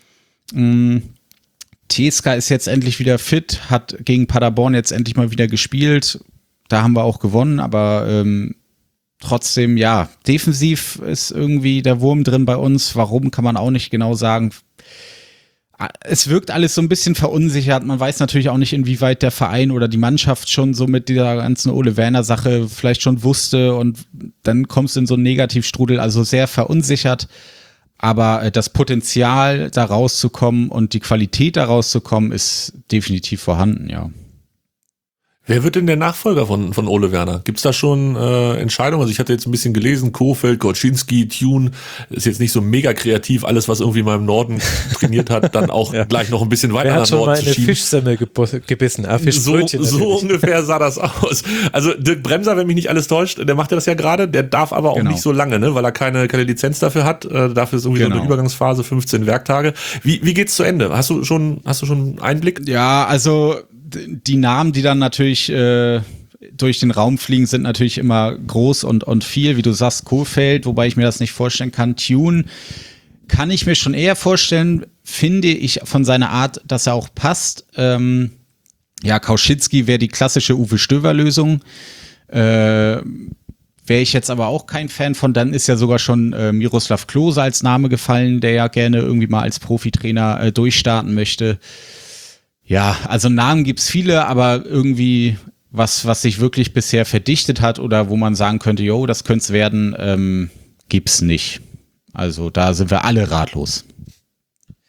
Teska ist jetzt endlich wieder fit, hat gegen Paderborn jetzt endlich mal wieder gespielt. Da haben wir auch gewonnen, aber trotzdem, ja, defensiv ist irgendwie der Wurm drin bei uns. Warum, kann man auch nicht genau sagen. Es wirkt alles so ein bisschen verunsichert. Man weiß natürlich auch nicht, inwieweit der Verein oder die Mannschaft schon so mit dieser ganzen Ole Werner-Sache vielleicht schon wusste und dann kommst du in so einen Negativstrudel, also sehr verunsichert. Aber das Potenzial, da rauszukommen und die Qualität da rauszukommen, ist definitiv vorhanden, ja. Wer wird denn der Nachfolger von Ole Werner? Gibt's da schon Entscheidungen? Also ich hatte jetzt ein bisschen gelesen, Kohfeldt, Gorczynski, Thune, ist jetzt nicht so mega kreativ, alles was irgendwie mal im Norden trainiert hat, dann auch gleich noch ein bisschen weiter nach Norden zu schieben. Wer hat schon mal eine Fischsemmel gebissen? Fischbrötchen so ungefähr sah das aus. Also Dirk Bremser, wenn mich nicht alles täuscht, der macht ja das ja gerade, der darf aber auch nicht so lange, ne, weil er keine Lizenz dafür hat. Dafür ist irgendwie so eine Übergangsphase, 15 Werktage. Wie geht's zu Ende? Hast du schon Einblick? Ja, also die Namen, die dann natürlich durch den Raum fliegen, sind natürlich immer groß und viel, wie du sagst, Kohfeldt, wobei ich mir das nicht vorstellen kann. Thune kann ich mir schon eher vorstellen, finde ich von seiner Art, dass er auch passt. Kauschinski wäre die klassische Uwe Stöver-Lösung. Wäre ich jetzt aber auch kein Fan von, dann ist ja sogar schon Miroslav Klose als Name gefallen, der ja gerne irgendwie mal als Profitrainer durchstarten möchte. Ja, also Namen gibt's viele, aber irgendwie was sich wirklich bisher verdichtet hat oder wo man sagen könnte, jo, das könnte es werden, gibt's nicht. Also da sind wir alle ratlos.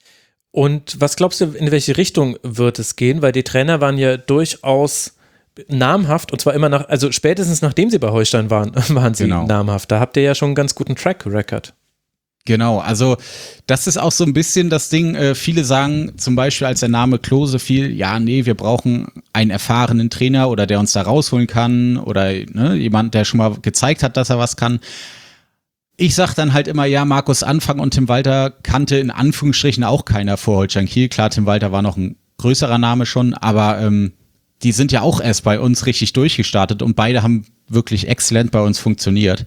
Und was glaubst du, in welche Richtung wird es gehen? Weil die Trainer waren ja durchaus namhaft und zwar immer also spätestens nachdem sie bei Holstein waren, waren sie namhaft. Da habt ihr ja schon einen ganz guten Track-Record. Genau, also das ist auch so ein bisschen das Ding, viele sagen zum Beispiel, als der Name Klose fiel, ja, nee, wir brauchen einen erfahrenen Trainer oder der uns da rausholen kann oder jemand, der schon mal gezeigt hat, dass er was kann. Ich sag dann halt immer, ja, Markus Anfang und Tim Walter kannte in Anführungsstrichen auch keiner vor Holstein Kiel. Klar, Tim Walter war noch ein größerer Name schon, aber die sind ja auch erst bei uns richtig durchgestartet und beide haben wirklich exzellent bei uns funktioniert.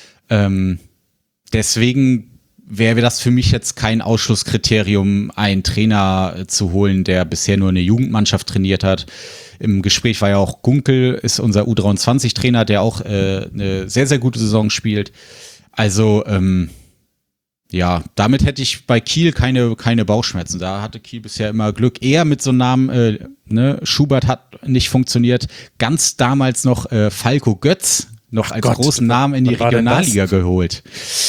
Deswegen wäre das für mich jetzt kein Ausschlusskriterium, einen Trainer zu holen, der bisher nur eine Jugendmannschaft trainiert hat. Im Gespräch war ja auch Gunkel, ist unser U23-Trainer, der auch eine sehr, sehr gute Saison spielt. Also, ja, damit hätte ich bei Kiel keine Bauchschmerzen. Da hatte Kiel bisher immer Glück. Eher mit so einem Namen, Schubert hat nicht funktioniert. Ganz damals noch Falco Götz, noch als großen Namen in die Regionalliga geholt.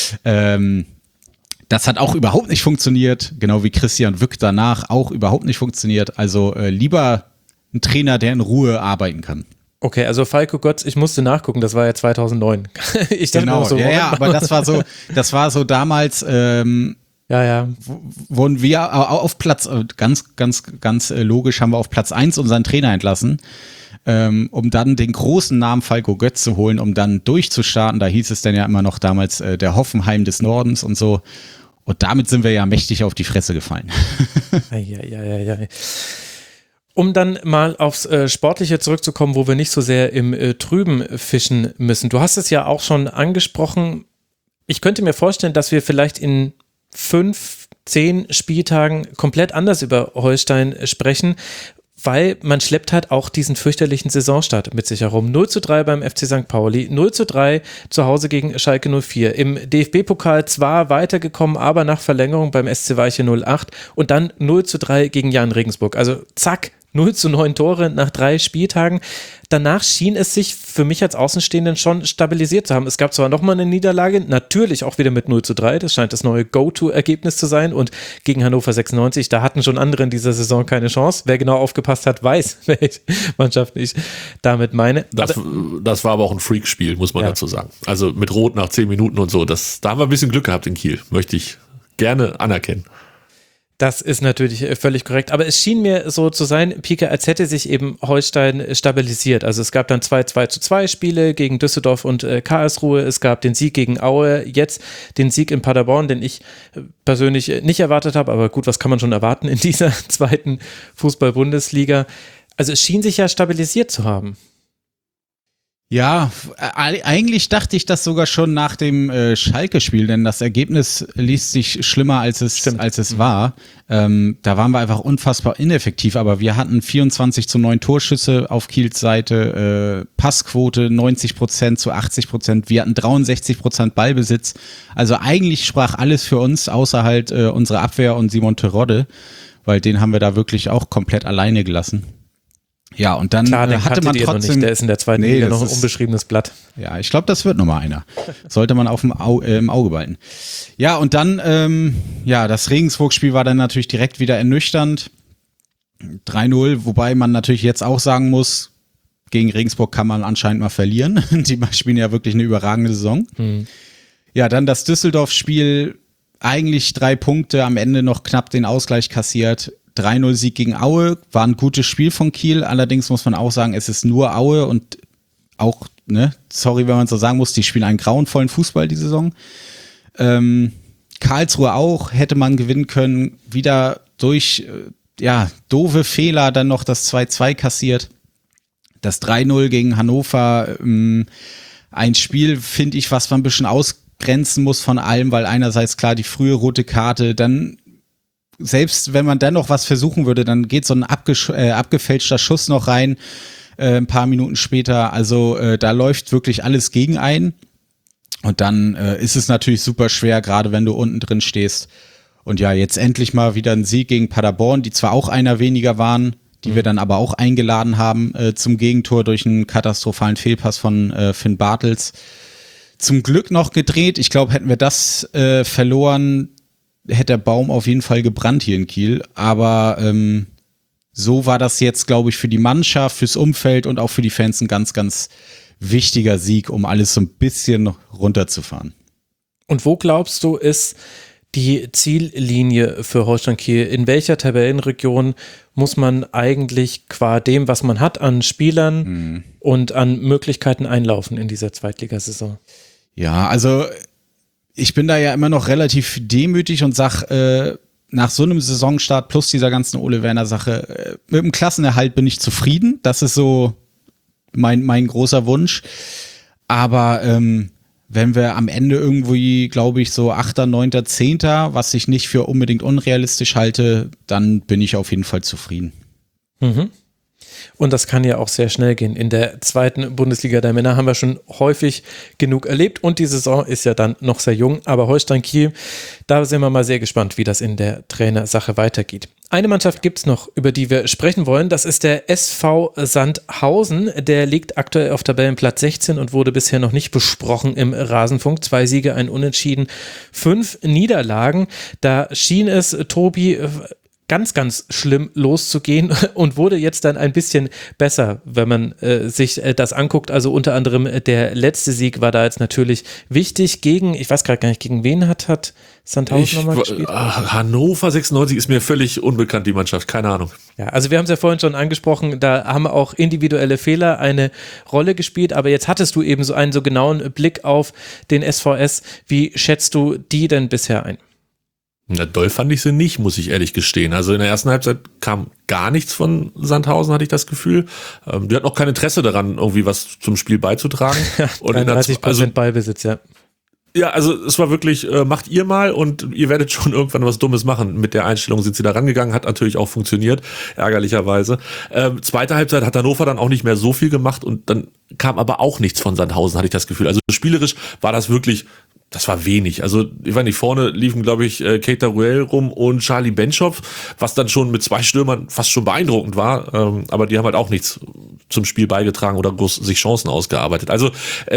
Das hat auch überhaupt nicht funktioniert, genau wie Christian Wück danach auch überhaupt nicht funktioniert. Also lieber ein Trainer, der in Ruhe arbeiten kann. Okay, also Falco Götz, ich musste nachgucken, das war ja 2009. Ich dachte genau, so, ja, aber das war so damals, wurden wir auf Platz, ganz logisch haben wir auf Platz 1 unseren Trainer entlassen, um dann den großen Namen Falco Götz zu holen, um dann durchzustarten. Da hieß es dann ja immer noch damals der Hoffenheim des Nordens und so. Und damit sind wir ja mächtig auf die Fresse gefallen. Ja. Um dann mal aufs Sportliche zurückzukommen, wo wir nicht so sehr im Trüben fischen müssen. Du hast es ja auch schon angesprochen. Ich könnte mir vorstellen, dass wir vielleicht in 5-10 Spieltagen komplett anders über Holstein sprechen, weil man schleppt halt auch diesen fürchterlichen Saisonstart mit sich herum. 0:3 beim FC St. Pauli, 0:3 zu Hause gegen Schalke 04. Im DFB-Pokal zwar weitergekommen, aber nach Verlängerung beim SC Weiche 08 und dann 0:3 gegen Jan Regensburg. Also zack, 0:9 Tore nach 3 Spieltagen. Danach schien es sich für mich als Außenstehenden schon stabilisiert zu haben. Es gab zwar nochmal eine Niederlage, natürlich auch wieder mit 0:3. Das scheint das neue Go-To-Ergebnis zu sein. Und gegen Hannover 96, da hatten schon andere in dieser Saison keine Chance. Wer genau aufgepasst hat, weiß, welche Mannschaft ich damit meine. Das war aber auch ein Freakspiel, muss man dazu sagen. Also mit Rot nach 10 Minuten und so. Da haben wir ein bisschen Glück gehabt in Kiel. Möchte ich gerne anerkennen. Das ist natürlich völlig korrekt, aber es schien mir so zu sein, Pika, als hätte sich eben Holstein stabilisiert. Also es gab dann 2:2 Spiele gegen Düsseldorf und Karlsruhe, es gab den Sieg gegen Aue, jetzt den Sieg in Paderborn, den ich persönlich nicht erwartet habe, aber gut, was kann man schon erwarten in dieser zweiten Fußball-Bundesliga? Also es schien sich ja stabilisiert zu haben. Ja, eigentlich dachte ich das sogar schon nach dem Schalke-Spiel, denn das Ergebnis liest sich schlimmer, als es war. Da waren wir einfach unfassbar ineffektiv, aber wir hatten 24:9 Torschüsse auf Kiels Seite, Passquote 90% zu 80%, wir hatten 63% Ballbesitz. Also eigentlich sprach alles für uns, außer halt unsere Abwehr und Simon Terodde, weil den haben wir da wirklich auch komplett alleine gelassen. Ja, und dann klar, hatte man trotzdem. Noch nicht. Der ist in der zweiten Liga noch ein unbeschriebenes Blatt. Ja, ich glaube, das wird nochmal einer. Sollte man im Auge behalten. Ja, und dann, das Regensburg-Spiel war dann natürlich direkt wieder ernüchternd. 3:0, wobei man natürlich jetzt auch sagen muss, gegen Regensburg kann man anscheinend mal verlieren. Die spielen ja wirklich eine überragende Saison. Ja, dann das Düsseldorf-Spiel, eigentlich 3 Punkte, am Ende noch knapp den Ausgleich kassiert. 3:0 Sieg gegen Aue, war ein gutes Spiel von Kiel, allerdings muss man auch sagen, es ist nur Aue und auch, sorry, wenn man so sagen muss, die spielen einen grauenvollen Fußball die Saison. Karlsruhe auch, hätte man gewinnen können, wieder durch, doofe Fehler, dann noch das 2:2 kassiert. Das 3:0 gegen Hannover, ein Spiel, finde ich, was man ein bisschen ausgrenzen muss von allem, weil einerseits klar die frühe rote Karte, dann selbst wenn man dann noch was versuchen würde, dann geht so ein abgefälschter Schuss noch rein, ein paar Minuten später. Also da läuft wirklich alles gegen einen. Und dann ist es natürlich super schwer, gerade wenn du unten drin stehst. Und ja, jetzt endlich mal wieder ein Sieg gegen Paderborn, die zwar auch einer weniger waren, die wir dann aber auch eingeladen haben zum Gegentor durch einen katastrophalen Fehlpass von Finn Bartels. Zum Glück noch gedreht. Ich glaube, hätten wir das verloren, hätte der Baum auf jeden Fall gebrannt hier in Kiel. Aber so war das jetzt, glaube ich, für die Mannschaft, fürs Umfeld und auch für die Fans ein ganz, ganz wichtiger Sieg, um alles so ein bisschen runterzufahren. Und wo glaubst du, ist die Ziellinie für Holstein Kiel? In welcher Tabellenregion muss man eigentlich qua dem, was man hat an Spielern und an Möglichkeiten einlaufen in dieser Zweitligasaison? Ja, also ich bin da ja immer noch relativ demütig und sag, nach so einem Saisonstart plus dieser ganzen Ole Werner Sache, mit dem Klassenerhalt bin ich zufrieden. Das ist so mein großer Wunsch. Aber wenn wir am Ende irgendwie, glaube ich, so 8., 9., 10., was ich nicht für unbedingt unrealistisch halte, dann bin ich auf jeden Fall zufrieden. Mhm. Und das kann ja auch sehr schnell gehen. In der 2. Bundesliga der Männer haben wir schon häufig genug erlebt und die Saison ist ja dann noch sehr jung. Aber Holstein Kiel, da sind wir mal sehr gespannt, wie das in der Trainersache weitergeht. Eine Mannschaft gibt es noch, über die wir sprechen wollen. Das ist der SV Sandhausen. Der liegt aktuell auf Tabellenplatz 16 und wurde bisher noch nicht besprochen im Rasenfunk. 2 Siege, ein Unentschieden, 5 Niederlagen. Da schien es, Tobi, ganz, ganz schlimm loszugehen und wurde jetzt dann ein bisschen besser, wenn man sich das anguckt. Also unter anderem der letzte Sieg war da jetzt natürlich wichtig gegen, ich weiß gerade gar nicht, gegen wen hat Sandhausen nochmal gespielt? Hannover 96 ist mir völlig unbekannt, die Mannschaft, keine Ahnung. Ja, also wir haben es ja vorhin schon angesprochen, da haben auch individuelle Fehler eine Rolle gespielt, aber jetzt hattest du eben so einen so genauen Blick auf den SVS. Wie schätzt du die denn bisher ein? Na, doll fand ich sie nicht, muss ich ehrlich gestehen. Also in der ersten Halbzeit kam gar nichts von Sandhausen, hatte ich das Gefühl. Die hatten auch kein Interesse daran, irgendwie was zum Spiel beizutragen. Und 33% Ballbesitz, ja. Ja, also es war wirklich, macht ihr mal und ihr werdet schon irgendwann was Dummes machen. Mit der Einstellung sind sie da rangegangen, hat natürlich auch funktioniert, ärgerlicherweise. Zweite Halbzeit hat Hannover dann auch nicht mehr so viel gemacht und dann kam aber auch nichts von Sandhausen, hatte ich das Gefühl. Also spielerisch war das wirklich, das war wenig. Also, ich weiß nicht, vorne liefen, glaube ich, Keita Ruel rum und Charlie Benschopf, was dann schon mit 2 Stürmern fast schon beeindruckend war. Aber die haben halt auch nichts zum Spiel beigetragen oder groß sich Chancen ausgearbeitet. Also,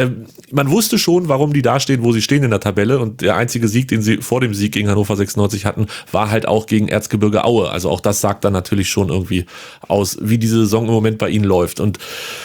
man wusste schon, warum die da stehen, wo sie stehen in der Tabelle. Und der einzige Sieg, den sie vor dem Sieg gegen Hannover 96 hatten, war halt auch gegen Erzgebirge Aue. Also auch das sagt dann natürlich schon irgendwie aus, wie diese Saison im Moment bei ihnen läuft. Und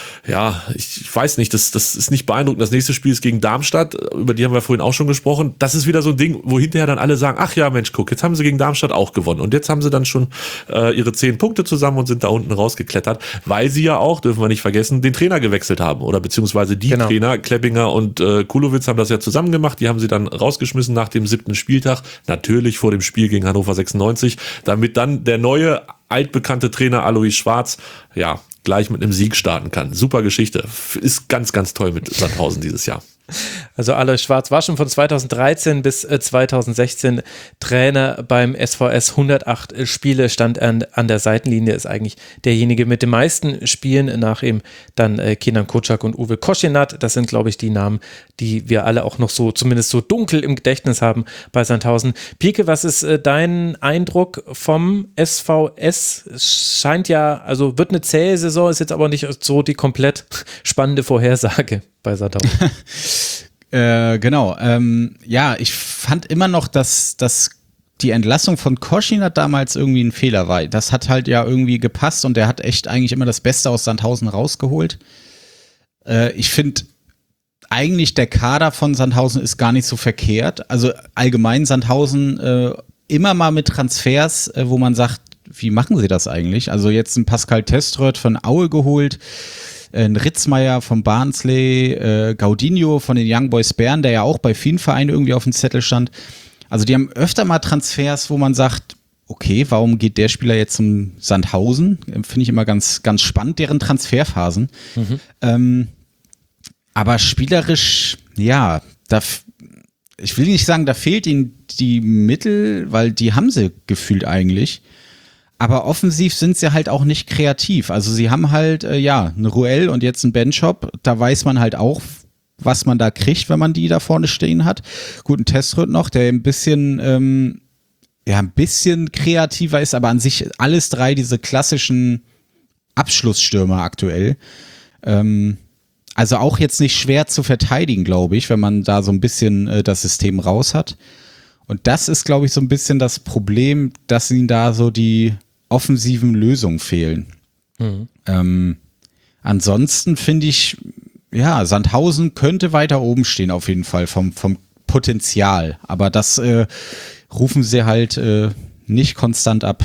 ja, ich weiß nicht, das ist nicht beeindruckend. Das nächste Spiel ist gegen Darmstadt, über die haben wir vorhin auch schon gesprochen. Das ist wieder so ein Ding, wo hinterher dann alle sagen, ach ja, Mensch, guck, jetzt haben sie gegen Darmstadt auch gewonnen. Und jetzt haben sie dann schon ihre 10 Punkte zusammen und sind da unten rausgeklettert, weil sie ja auch, dürfen wir nicht vergessen, den Trainer gewechselt haben. Oder beziehungsweise die Trainer, Kleppinger und Kulowitz haben das ja zusammen gemacht. Die haben sie dann rausgeschmissen nach dem 7. Spieltag. Natürlich vor dem Spiel gegen Hannover 96, damit dann der neue altbekannte Trainer Alois Schwarz, ja, gleich mit einem Sieg starten kann. Super Geschichte. Ist ganz, ganz toll mit Sandhausen dieses Jahr. Also Alois Schwarz war schon von 2013 bis 2016 Trainer beim SVS. 108 Spiele, stand an der Seitenlinie, ist eigentlich derjenige mit den meisten Spielen, nach ihm dann Kenan Kocak und Uwe Koschinat. Das sind, glaube ich, die Namen, die wir alle auch noch so, zumindest so dunkel im Gedächtnis haben bei Sandhausen. Pieke, was ist dein Eindruck vom SVS? Scheint ja, also wird eine zähe Saison, ist jetzt aber nicht so die komplett spannende Vorhersage bei Sandhausen. Genau. Ja, ich fand immer noch, dass die Entlassung von Koschinat damals irgendwie ein Fehler war. Das hat halt ja irgendwie gepasst und der hat echt eigentlich immer das Beste aus Sandhausen rausgeholt. Ich finde eigentlich der Kader von Sandhausen ist gar nicht so verkehrt. Also allgemein Sandhausen immer mal mit Transfers, wo man sagt, wie machen sie das eigentlich? Also jetzt ein Pascal Teströth von Aue geholt, ein Ritzmeier von Barnsley, Gaudinho von den Young Boys Bern, der ja auch bei vielen Vereinen irgendwie auf dem Zettel stand. Also die haben öfter mal Transfers, wo man sagt, okay, warum geht der Spieler jetzt zum Sandhausen? Finde ich immer ganz, ganz spannend, deren Transferphasen. Aber spielerisch, ja, ich will nicht sagen, da fehlt ihnen die Mittel, weil die haben sie gefühlt eigentlich. Aber offensiv sind sie halt auch nicht kreativ. Also sie haben halt, eine Ruel und jetzt einen Benchop. Da weiß man halt auch, was man da kriegt, wenn man die da vorne stehen hat. Gut, ein Teströth noch, der ein bisschen, ein bisschen kreativer ist, aber an sich alles 3 diese klassischen Abschlussstürmer aktuell. Also auch jetzt nicht schwer zu verteidigen, glaube ich, wenn man da so ein bisschen das System raus hat. Und das ist, glaube ich, so ein bisschen das Problem, dass ihnen da so die offensiven Lösungen fehlen. Ansonsten finde ich, ja, Sandhausen könnte weiter oben stehen auf jeden Fall vom Potenzial. Aber das rufen sie halt nicht konstant ab.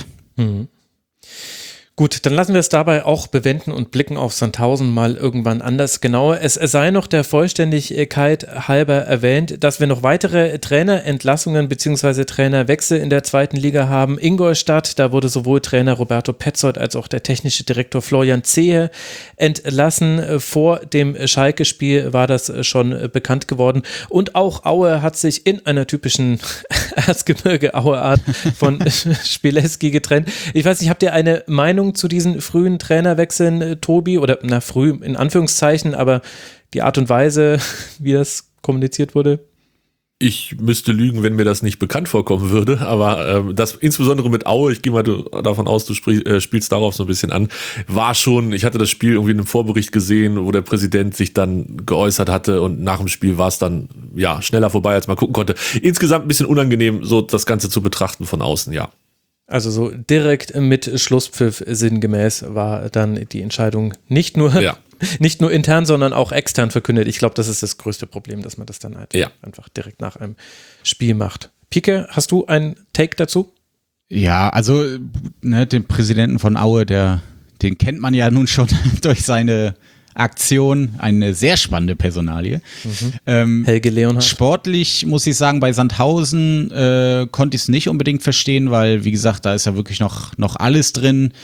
Gut, dann lassen wir es dabei auch bewenden und blicken auf Sandhausen mal irgendwann anders genauer. Es sei noch der Vollständigkeit halber erwähnt, dass wir noch weitere Trainerentlassungen bzw. Trainerwechsel in der zweiten Liga haben. Ingolstadt, da wurde sowohl Trainer Roberto Petzold als auch der technische Direktor Florian Zehe entlassen. Vor dem Schalke-Spiel war das schon bekannt geworden. Und auch Aue hat sich in einer typischen Erzgebirge-Aue-Art von Spieleski getrennt. Ich weiß nicht, habt ihr eine Meinung zu diesen frühen Trainerwechseln, Tobi? Oder, früh in Anführungszeichen, aber die Art und Weise, wie das kommuniziert wurde? Ich müsste lügen, wenn mir das nicht bekannt vorkommen würde, aber das insbesondere mit Aue, ich gehe mal davon aus, du spielst darauf so ein bisschen an, war schon, ich hatte das Spiel irgendwie in einem Vorbericht gesehen, wo der Präsident sich dann geäußert hatte und nach dem Spiel war es dann ja schneller vorbei, als man gucken konnte. Insgesamt ein bisschen unangenehm, so das Ganze zu betrachten von außen, ja. Also so direkt mit Schlusspfiff sinngemäß war dann die Entscheidung nicht nur intern, sondern auch extern verkündet. Ich glaube, das ist das größte Problem, dass man das dann halt einfach direkt nach einem Spiel macht. Pike, hast du einen Take dazu? Ja, also den Präsidenten von Aue, den kennt man ja nun schon durch seine Aktion, eine sehr spannende Personalie. Helge Leonhardt. Sportlich muss ich sagen, bei Sandhausen konnte ich es nicht unbedingt verstehen, weil, wie gesagt, da ist ja wirklich noch alles drin.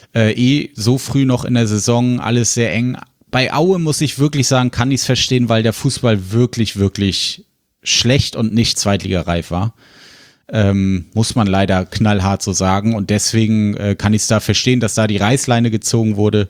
So früh noch in der Saison, alles sehr eng. Bei Aue muss ich wirklich sagen, kann ich es verstehen, weil der Fußball wirklich, wirklich schlecht und nicht zweitligareif war. Muss man leider knallhart so sagen. Und deswegen kann ich es da verstehen, dass da die Reißleine gezogen wurde.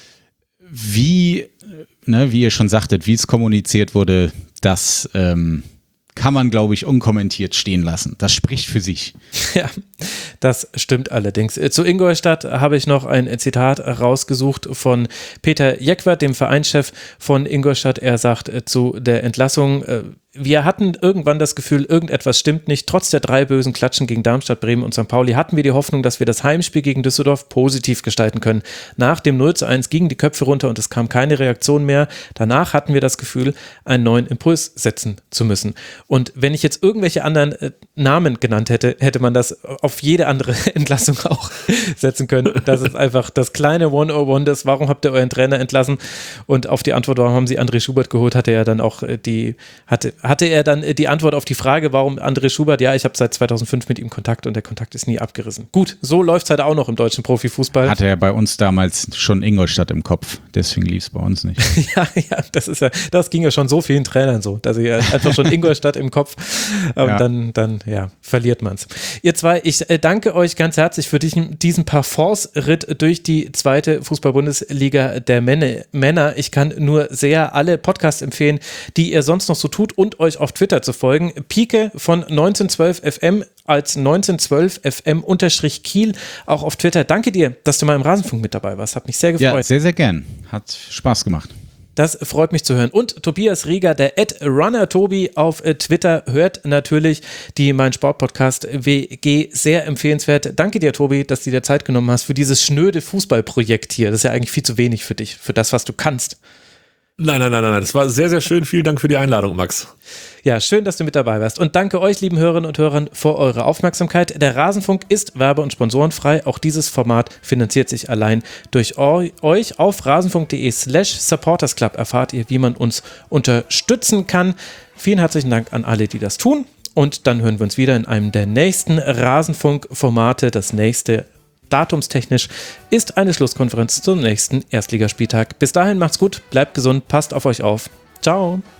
Wie ihr schon sagtet, wie es kommuniziert wurde, das kann man, glaube ich, unkommentiert stehen lassen. Das spricht für sich. Ja, das stimmt allerdings. Zu Ingolstadt habe ich noch ein Zitat rausgesucht von Peter Jeckwart, dem Vereinschef von Ingolstadt. Er sagt zu der Entlassung: Wir hatten irgendwann das Gefühl, irgendetwas stimmt nicht. Trotz der 3 bösen Klatschen gegen Darmstadt, Bremen und St. Pauli hatten wir die Hoffnung, dass wir das Heimspiel gegen Düsseldorf positiv gestalten können. Nach dem 0:1 gingen die Köpfe runter und es kam keine Reaktion mehr. Danach hatten wir das Gefühl, einen neuen Impuls setzen zu müssen. Und wenn ich jetzt irgendwelche anderen Namen genannt hätte, hätte man das auf jede andere Entlassung auch setzen können. Das ist einfach das kleine 101, das warum habt ihr euren Trainer entlassen? Und auf die Antwort, warum haben sie André Schubert geholt, hatte er dann die Antwort auf die Frage, warum André Schubert, ja, ich habe seit 2005 mit ihm Kontakt und der Kontakt ist nie abgerissen. Gut, so läuft es halt auch noch im deutschen Profifußball. Hatte er bei uns damals schon Ingolstadt im Kopf, deswegen lief es bei uns nicht. Das ging ja schon so vielen Trainern so, dass sie einfach schon Ingolstadt im Kopf und dann verliert man es. Ihr zwei, ich danke euch ganz herzlich für diesen Parforce-Ritt durch die zweite Fußball-Bundesliga der Männer. Ich kann nur sehr alle Podcasts empfehlen, die ihr sonst noch so tut und euch auf Twitter zu folgen. Pike von 1912FM als 1912FM_Kiel auch auf Twitter. Danke dir, dass du mal im Rasenfunk mit dabei warst. Hat mich sehr gefreut. Ja, sehr, sehr gern. Hat Spaß gemacht. Das freut mich zu hören. Und Tobias Rieger, der @runnertobi auf Twitter, hört natürlich die Mein Sport Podcast WG, sehr empfehlenswert. Danke dir, Tobi, dass du dir Zeit genommen hast für dieses schnöde Fußballprojekt hier. Das ist ja eigentlich viel zu wenig für dich, für das, was du kannst. Nein. Das war sehr, sehr schön. Vielen Dank für die Einladung, Max. Ja, schön, dass du mit dabei warst. Und danke euch, lieben Hörerinnen und Hörern, für eure Aufmerksamkeit. Der Rasenfunk ist werbe- und sponsorenfrei. Auch dieses Format finanziert sich allein durch euch. Auf rasenfunk.de/supportersclub erfahrt ihr, wie man uns unterstützen kann. Vielen herzlichen Dank an alle, die das tun. Und dann hören wir uns wieder in einem der nächsten Rasenfunk-Formate. Das nächste datumstechnisch ist eine Schlusskonferenz zum nächsten Erstligaspieltag. Bis dahin macht's gut, bleibt gesund, passt auf euch auf. Ciao.